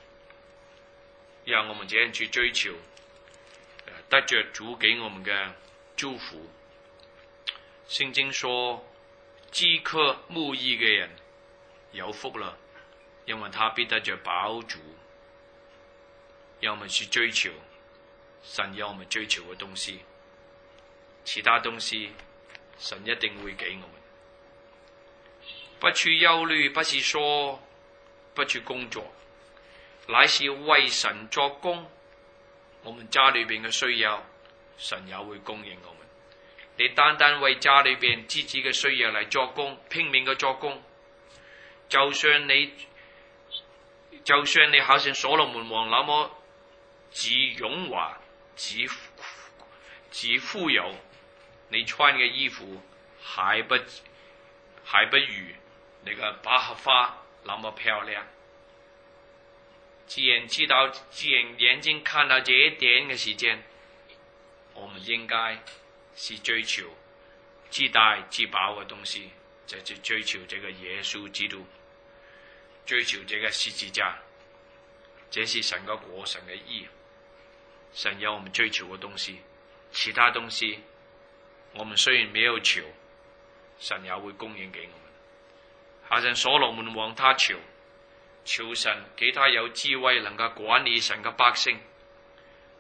让我们这样去追求，得着主给我们的祝福。圣经说，饥渴慕义的人有福了，因为他必得着饱足。让我们去追求神要我们追求的东西，其他东西神一定会给我们。不去忧虑，不是说不去工作，乃是为神作工。我们家里边的需要，神也会供应我们。你单单为家里边自己嘅需要嚟作工，拼命嘅作工，就算你就算你好像所羅門王那麼只榮華只只富有，你穿嘅衣服還不還不如那個百合花那麼漂亮。既然知道，既然眼睛看到這一點嘅時間，我們應該是追求自大自飽嘅東西，就是追求這個耶穌基督，追求這個十字架，這是神嘅國，神嘅義，神要我們追求嘅東西。其他東西我們雖然沒有求，神也會供應給我們。好像所羅門王他求求神給他有智慧，能夠管理神嘅百姓，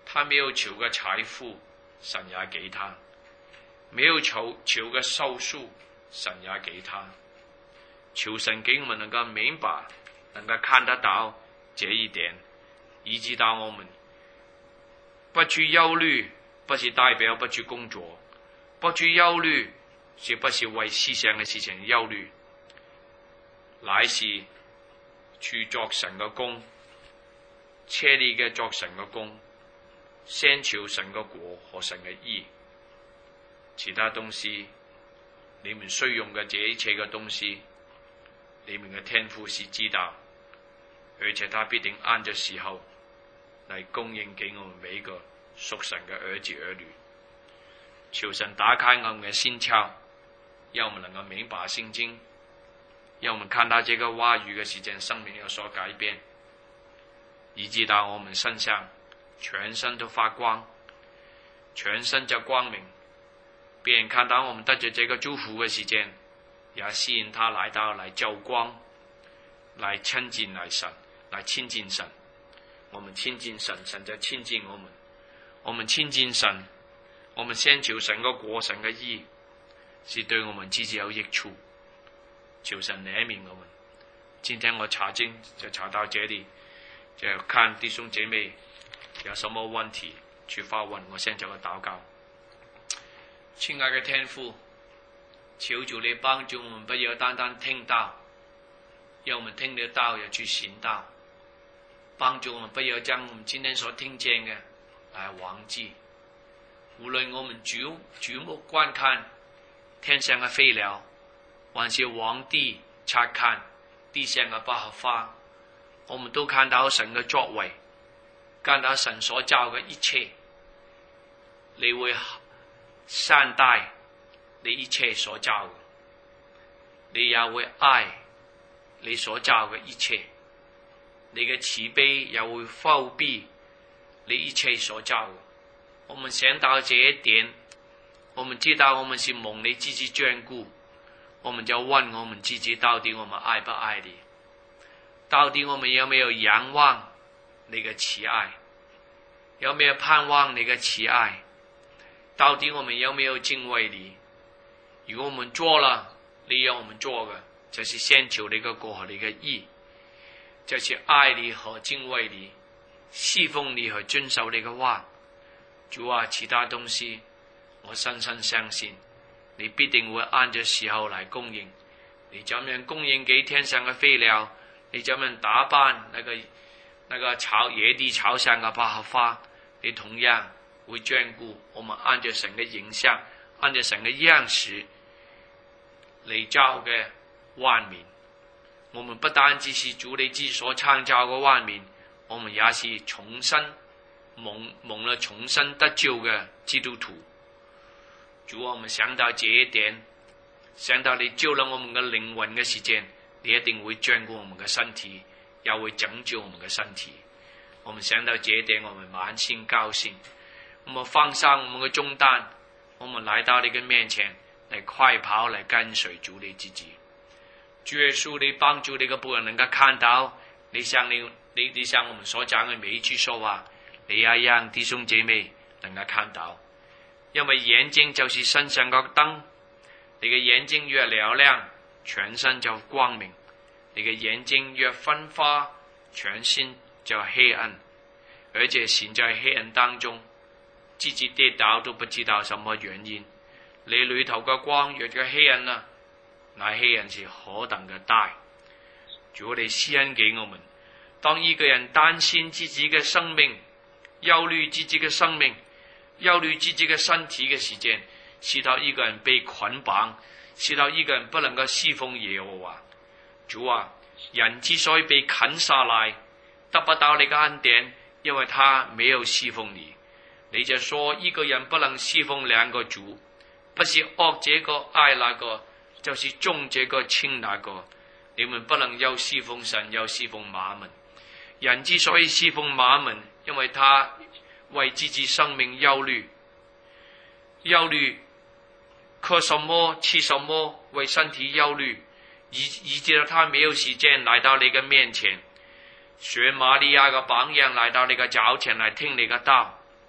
他没有求个财富，神也给他；没有求求个寿数，神也给他。求神给我们能够明白，能够看得到这一点，以致到我们不去忧虑，不是代表不去工作，不去忧虑是不是为思想嘅事情憂慮，乃是去作神嘅工，徹底嘅作神嘅工，先求神嘅國和神嘅義。其他東西，你們需用嘅這一切嘅東西，你們嘅天父是知道，而且他必定按着時候嚟供應給我們每一個屬神嘅兒子兒女。求神打開我們嘅心竅，讓我們能夠明白聖經，讓我們看到這個話語嘅時間，生命有所改變，以致到我們身上全身都發光，全身就光明。別人看到我們得着這個祝福嘅時間，也吸引他來到來照光，來親近來神，來親近神。我們親近神，神就親近我們。我們親近神，我們先求神個國，神嘅義，是對我們自己有益處。求神憐憫我們。今天我查經就查到這裡，就看弟兄姐妹有什麼問題去發問，我先做個禱告。親愛嘅天父，求主你幫助我們，不要單單聽到，讓我們聽得到也去行道。幫助我們不要將我們今天所聽見嘅來忘記。無論我們注注目觀看天上嘅飛鳥，還是往地察看地上嘅百合花，我們都看到神嘅作為，看到神所造嘅一切，你會善待你一切所造嘅，你也會愛你所造嘅一切，你嘅慈悲也會覆庇你一切所造嘅。我們想到這一點，我們知道我們是蒙你自己眷顧，我們就問我們自己，到底我們愛不愛你？到底我們有沒有仰望你嘅慈愛？有沒有盼望你嘅慈愛？到底我們有沒有敬畏你？如果我們做了你讓我們做嘅，就是先求你嘅國和你嘅義，就是愛你和敬畏你，侍奉你和遵守你嘅話。主啊，其他東西我深深相信你必定會按着時候來供應。你怎樣供應給天上嘅飛鳥，你怎樣打扮那個那個草野地草上嘅百合花，你同樣會眷顧我們，按着神嘅形象，按着神嘅樣式嚟造嘅萬民。我們不單只是主你自己所創造嘅萬民，我們也是重生蒙蒙了重生得救嘅基督徒。主，我們想到這一點，想到你救了我們嘅靈魂嘅時間，你一定會眷顧我們嘅身體，也會拯救我們嘅身體。我們想到這一點，我們滿心高興。我們放下我們嘅重擔，我們來到你嘅面前，嚟快跑，嚟跟隨主你自己。主耶穌，你幫助你嘅僕人能夠看到你向你你你向我們所講嘅每一句說話，你也讓弟兄姐妹能夠看到。因為眼睛就是身上嘅燈，你嘅眼睛越嘹亮，全身就光明；你嘅眼睛越昏花，全身就黑暗。而且陷在黑暗當中，自己跌倒都不知道什麼原因。你裏頭嘅光越嘅黑暗啊，那黑暗是何等嘅大。主，你施恩給我們，當一個人擔心自己嘅生命，憂慮自己嘅生命，憂慮自己嘅身體嘅時間，使到一個人被捆綁，使到一個人不能夠侍奉耶和華。主啊，人之所以被砍下來，得不到你嘅恩典，因為他沒有侍奉你。你就說一個人不能侍奉兩個主，不是惡這個愛那個，就是重這個輕那個。你們不能又侍奉神又侍奉馬門。人之所以侍奉馬門，因為他為自己生命憂慮，憂慮喝什麼吃什麼，為身體憂慮，以以致他沒有時間來到你嘅面前，學瑪利亞嘅榜樣來到你嘅腳前來聽你嘅道。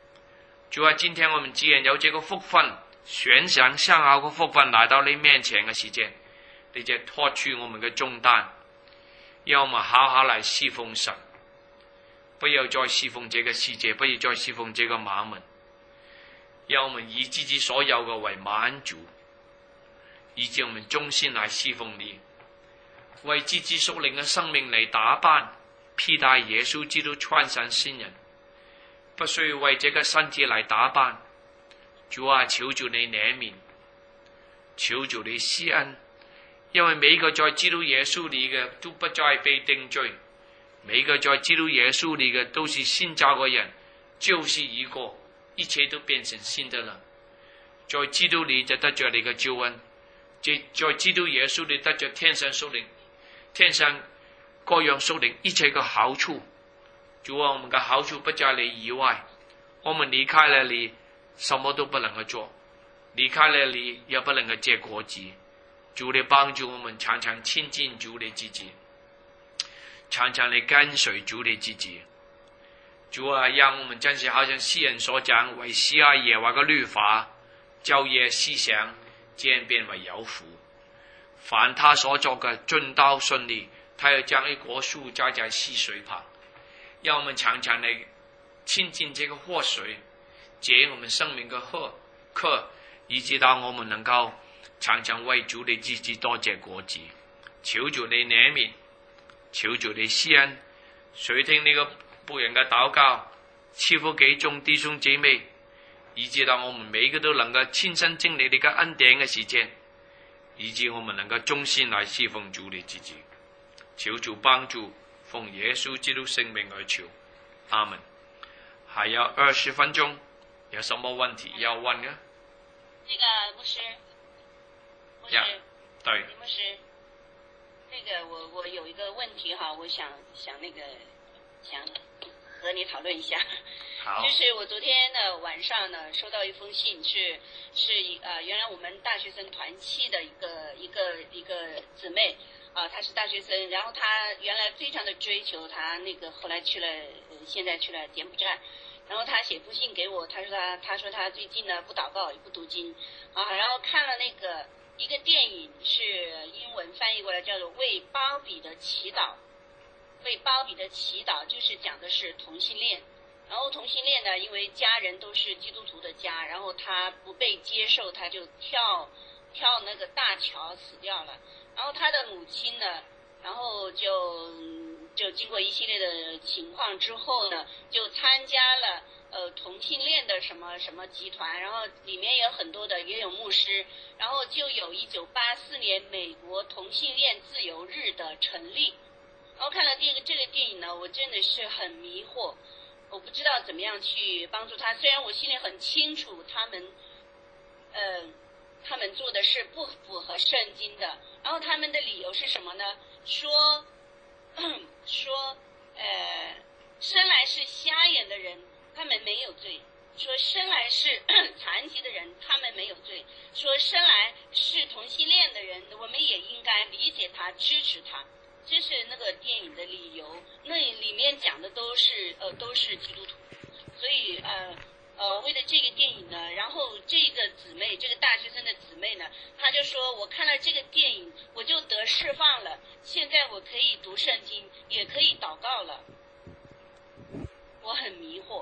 主啊，今天我们既然有这个福分，悬想相好嘅福分來到你面前嘅時間，你就脱去我們嘅重擔，讓我們好好來侍奉神，不要再侍奉這個世界，不要再侍奉這個馬門，讓我們以自己所有嘅為滿足，以致我們忠心來侍奉你，為自己屬靈嘅生命嚟打扮，披戴耶穌基督穿上新人，不需要為這個身體嚟打扮。主啊，求主你憐憫，求主你施恩，因為每個在基督耶穌裏嘅都不再被定罪，每個在基督耶穌裏嘅都是新造嘅人，就是一個，一切都變成新的了。在基督裏就得着你嘅救恩，在基督耶穌裏得着天上屬靈，天上各樣屬靈一切嘅好處。主啊，我們嘅好處不在你以外，我們離開了你，什麼都不能夠做，離開了你也不能夠結果子。主你幫助我們常常親近主你自己，常常嚟跟隨主你自己。主啊，讓我們真是好像詩人所講，為喜愛耶和華嘅律法，晝夜思想，這樣變為有福。凡他所作嘅盡都順利，他要將一棵樹栽在溪水旁，讓我們常常嚟親近這個活水，解我們生命嘅課課，以致到我們能夠常常為主你自己多結果子。求主你憐憫，求主你施恩，垂聽你個僕人嘅禱告，賜福給眾弟兄姐妹，以致到我們每個都能夠親身經歷你嘅恩典嘅時間，以致我們能夠忠心來侍奉主你自己。求主幫助，奉耶穌基督聖名而求，阿門。還有二十分鐘，有什麼問題要問嘅？ 那個牧師，牧師， yeah, 對， 牧師，那個我我有一個問題哈，我想想那個想和你討論一下。 好。 就是我昨天呢晚上呢收到一封信，是是呃原來我們大學生團契的一個一個一個姊妹啊、呃，她是大學生，然後她原來非常的追求，她那個後來去了，呃、現在去了柬埔寨。然後他寫封信給我，他說他他說他最近呢不禱告也不讀經啊，然後看了那個一個電影，是英文翻譯過來叫做《為包比的祈禱》，為包比的祈禱就是講的是同性戀，然後同性戀呢，因為家人都是基督徒的家，然後他不被接受，他就跳跳那個大橋死掉了，然後他的母親呢，然後就。就經過一系列的情況之後呢，就參加了呃同性戀的什麼什麼集團，然後裡面有很多的也有牧師，然後就有一九八四年美國同性戀自由日的成立。然後看了這個這個電影呢，我真的是很迷惑，我不知道怎麼樣去幫助他。雖然我心裡很清楚他們，呃，他們做的是不符合聖經的，然後他們的理由是什麼呢？說。說，呃，生來是瞎眼的人，他們沒有罪；說生來是殘疾的人，他們沒有罪；說生來是同性戀的人，我們也應該理解他、支持他。這是那個電影的理由。那裡面講的都是，呃，都是基督徒。所以，呃。呃，為了這個電影呢，然後這個姊妹，這個大學生的姊妹呢，她就說，我看了這個電影，我就得釋放了，現在我可以讀聖經，也可以禱告了。我很迷惑。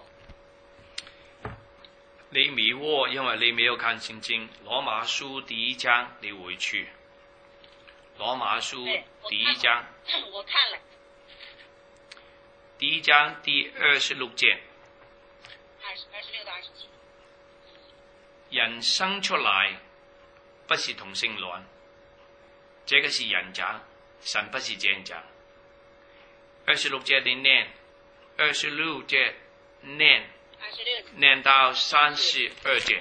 你迷惑，因為你沒有看聖經。羅馬書第一章你回去。羅馬書第一章。 我看了。 第一章第二十六節。 二十六到二十七。 人生出來不是同性戀，這個是人講，神不是這樣講。二十六節你念，二十六節念，念到三十二節。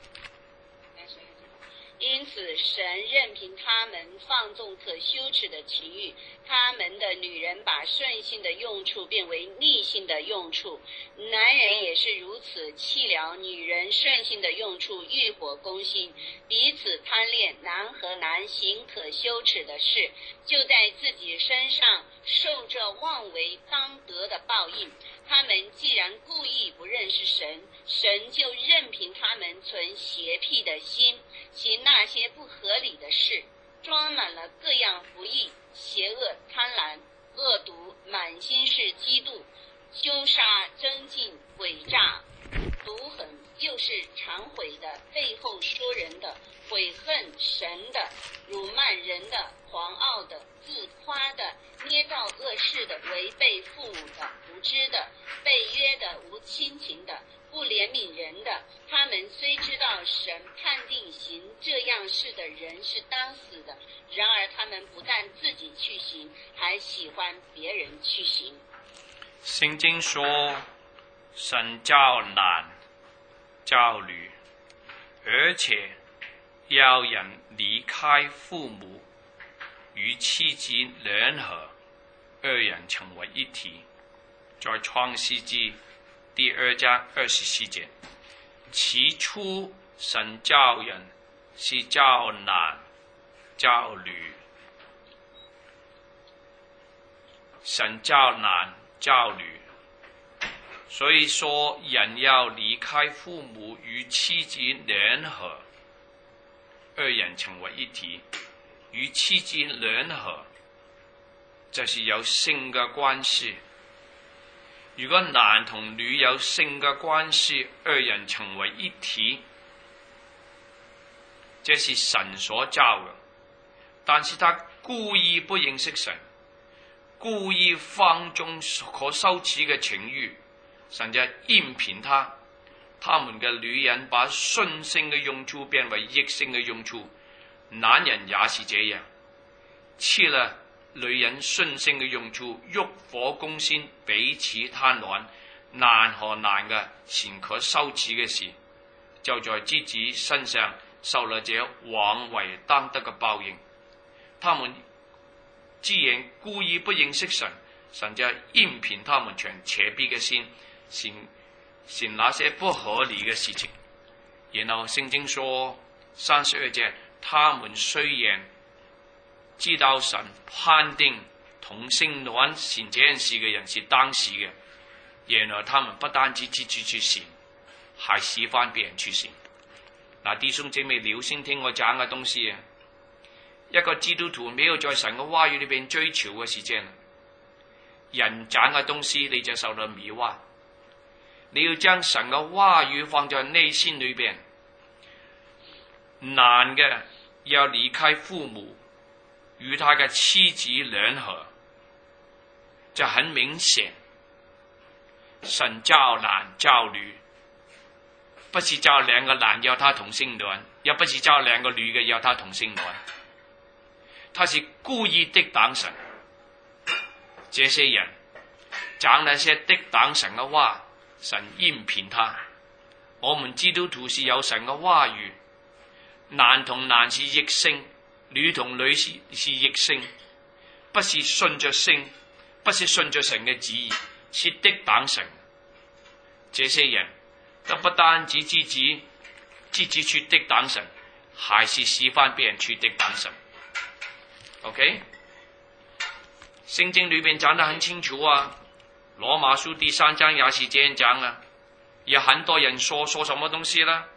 因此，神任憑他們放縱可羞恥的情欲，他們的女人把順性的用處變為逆性的用處，男人也是如此棄了女人順性的用處，欲火攻心，彼此貪戀，男和男行可羞恥的事，就在自己身上受這妄為當得的報應。 他们既然故意不认识神，神就任凭他们存邪僻的心，行那些不合理的事，装满了各样不义、邪恶、贪婪、恶毒，满心是嫉妒、羞杀、争竞、诡诈、毒狠，又是常悔的，背后说人的，悔恨神的，辱骂人的，狂傲的，自夸的，捏造恶事的，违背父母的，无知的，背约的，无亲情的，不怜悯人的。他们虽知道神判定行这样事的人是当死的，然而他们不但自己去行，还喜欢别人去行。 圣经说，神叫男叫女，而且要人离开父母，与妻子联合，二人成为一体。在创世纪第二章二十四节，起初神叫人是叫男叫女，神叫男叫女，所以说人要离开父母，与妻子联合，二人成为一体。与妻子联合，这是有性嘅關係。如果男同女有性嘅關係，二人成為一體，這是神所造嘅。但是他故意不認識神，故意放縱可羞恥嘅情慾，神就應聘他。他們嘅女人把順性嘅用處變為逆性嘅用處，男人也是這樣，吃了女人順性嘅用處，欲火攻心，彼此貪戀，難和難嘅前可羞恥嘅事，就在自己身上受了這枉為當得嘅報應。他們既然故意不認識神，神就應聘他們存邪僻嘅心，行行那些不合理嘅事情。然後聖經說三十二節，他們雖然知道神判定同性戀行這件事嘅人是當死嘅，原來他們不單止自己去行，還使喚別人去行。嗱，弟兄姐妹留心聽我講嘅東西啊！一個基督徒沒有在神嘅話語裏邊追求嘅是這樣，人講嘅東西你就受到迷惑。你要將神嘅話語放在內心裏邊。男嘅要離開父母，與他嘅妻子聯合，就很明顯，神叫男叫女，不是叫兩個男要他同性戀，也不是叫兩個女嘅要他同性戀，他是故意敵擋神。這些人講那些敵擋神嘅話，神應聘他。我們基督徒是有神嘅話語，男同男是逆性，女同女是是逆性，不是順着性，不是順着神嘅旨意，是敵擋神。這些人都不單止自己自己去敵擋神，還是使喚別人去敵擋神。OK， 聖經裏邊講得很清楚啊，羅馬書第三章也是這樣講啊。有很多人說說什麼東西呢？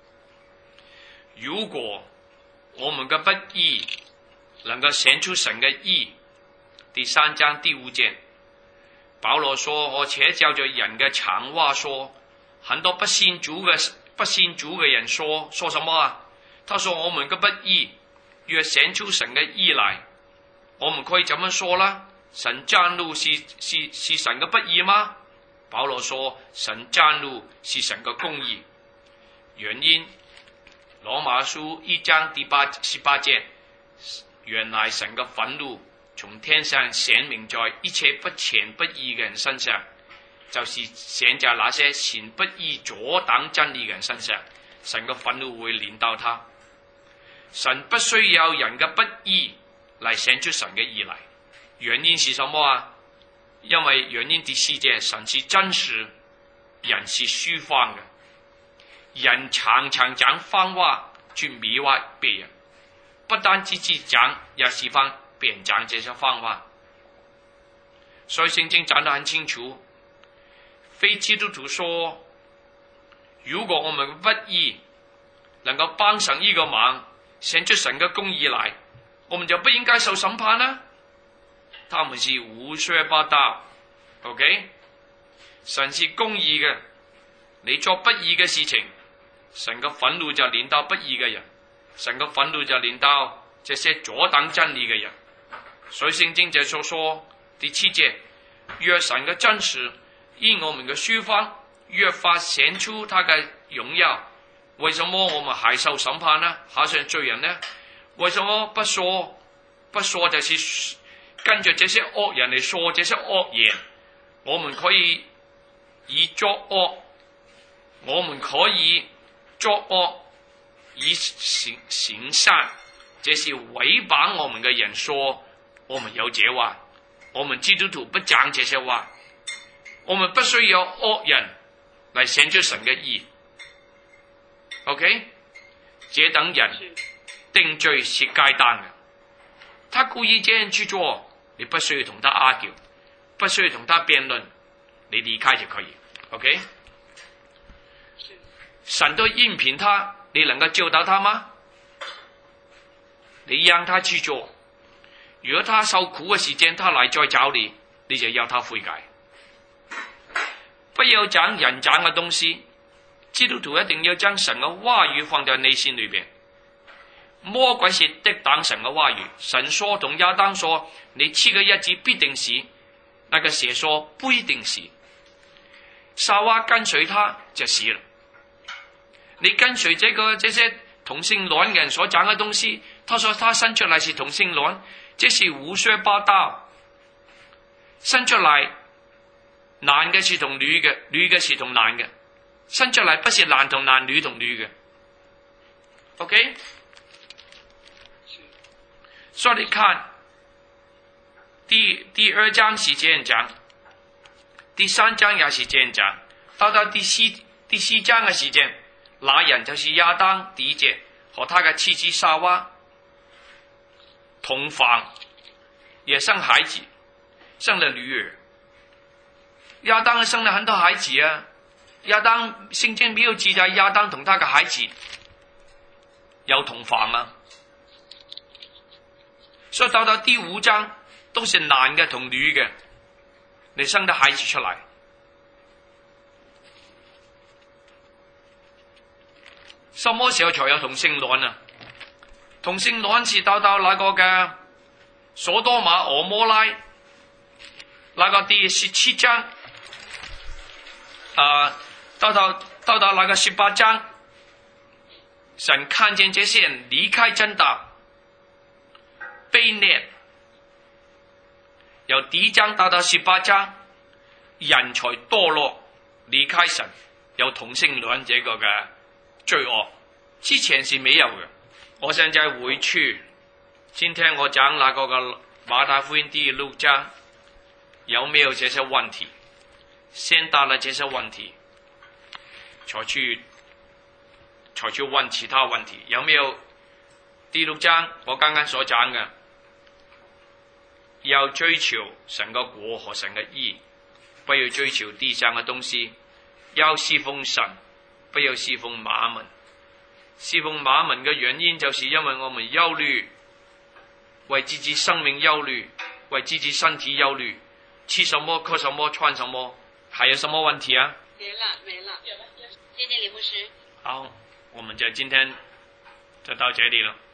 如果我們嘅不義能夠顯出神嘅義，第三章第五節，保羅說：我且照着人嘅常話說，很多不信主嘅不信主嘅人說說什麼啊？他說我們嘅不義若顯出神嘅義來，我們可以怎麼說啦？神憤怒是是是神嘅不義嗎？保羅說神憤怒是神嘅公義。原因羅馬書一章第八十八節，原來神嘅憤怒從天上顯明在一切不虔不義嘅人身上，就是顯在那些行不義阻擋真理嘅人身上，神嘅憤怒會臨到他。神不需要人嘅不義嚟顯出神嘅義來，原因是什麼啊？因為原因第四節，神是真實，人是虛謊嘅。人常常講謊話去迷惑別人，不單止自己講，也使喚別人講這些謊話。所以聖經講得很清楚， 非基督徒说，如果我们不义能够帮上一个忙，显出神的公义来，我们就不应该受审判呢？他们是胡說八道 ，OK？ 神是公義嘅，你做不義嘅事情，神嘅憤怒就臨到不義嘅人，神嘅憤怒就臨到這些阻擋真理嘅人。所以聖經就所說第七節，若神嘅真實因我們嘅抒發，越發顯出他嘅榮耀，為什麼我們還受審判呢？還是罪人呢？為什麼不說不說就是跟着這些惡人嚟說這些惡言？我們可以以作惡，我們可以作惡以行行善，這是違反我們嘅人說我們有這話，我們基督徒不講這些話，我們不需要惡人來顯出神嘅義。OK， 這等人定罪是該當嘅，他故意這樣去做，你不需要同他 argue， 不需要同他辯論，你離開就可以。OK， 神都應聘他，你能夠救到他嗎？你讓他去做，如果他受苦嘅時間，他來再找你，你就要他悔改。不要講人講嘅東西，基督徒一定要將神嘅話語放在內心裏邊。魔鬼是敵擋神嘅話語，神說同亞當說，你吃嘅日子必定死，那個蛇說不一定死。夏娃跟隨他就死了。你跟隨這個這些同性戀人所講嘅東西，他說他生出來是同性戀，這是胡說八道。生出來男嘅是同女嘅，女嘅是同男嘅，生出來不是男同男，女同女嘅。OK， 所以你看第第二章是這樣講，第三章也是這樣講，到到第四第四章嘅時間，那人就是亞當第一節和他嘅妻子夏娃同房，也生孩子，生了女兒。亞當生了很多孩子啊，亞當聖經沒有記載亞當同他嘅孩子有同房啊，所以到到第五章都是男嘅同女嘅，你生得孩子出來。什麼時候才有同性戀啊？同性戀是到到那個嘅所多瑪俄摩拉那個第十七章，啊，到到到到那個十八章，神看見這些人離開真道，悖逆，由第一章到到十八章，人才墮落，離開神，有同性戀這個嘅罪惡，之前是沒有嘅。我現在回去，今天我講那個嘅馬太福音第六章，有沒有這些問題？先答了這些問題，才去才去問其他問題。有沒有第六章我剛剛所講嘅，要追求神嘅國和神嘅義，不要追求地上嘅東西，要侍奉神，不要侍奉馬門。侍奉馬門嘅原因就是因為我們憂慮，為自己生命憂慮，為自己身體憂慮，吃什麼喝什麼穿什麼，還有什麼問題啊？ 沒了沒了，謝謝李牧師。 好，我們就今天就到這裡了。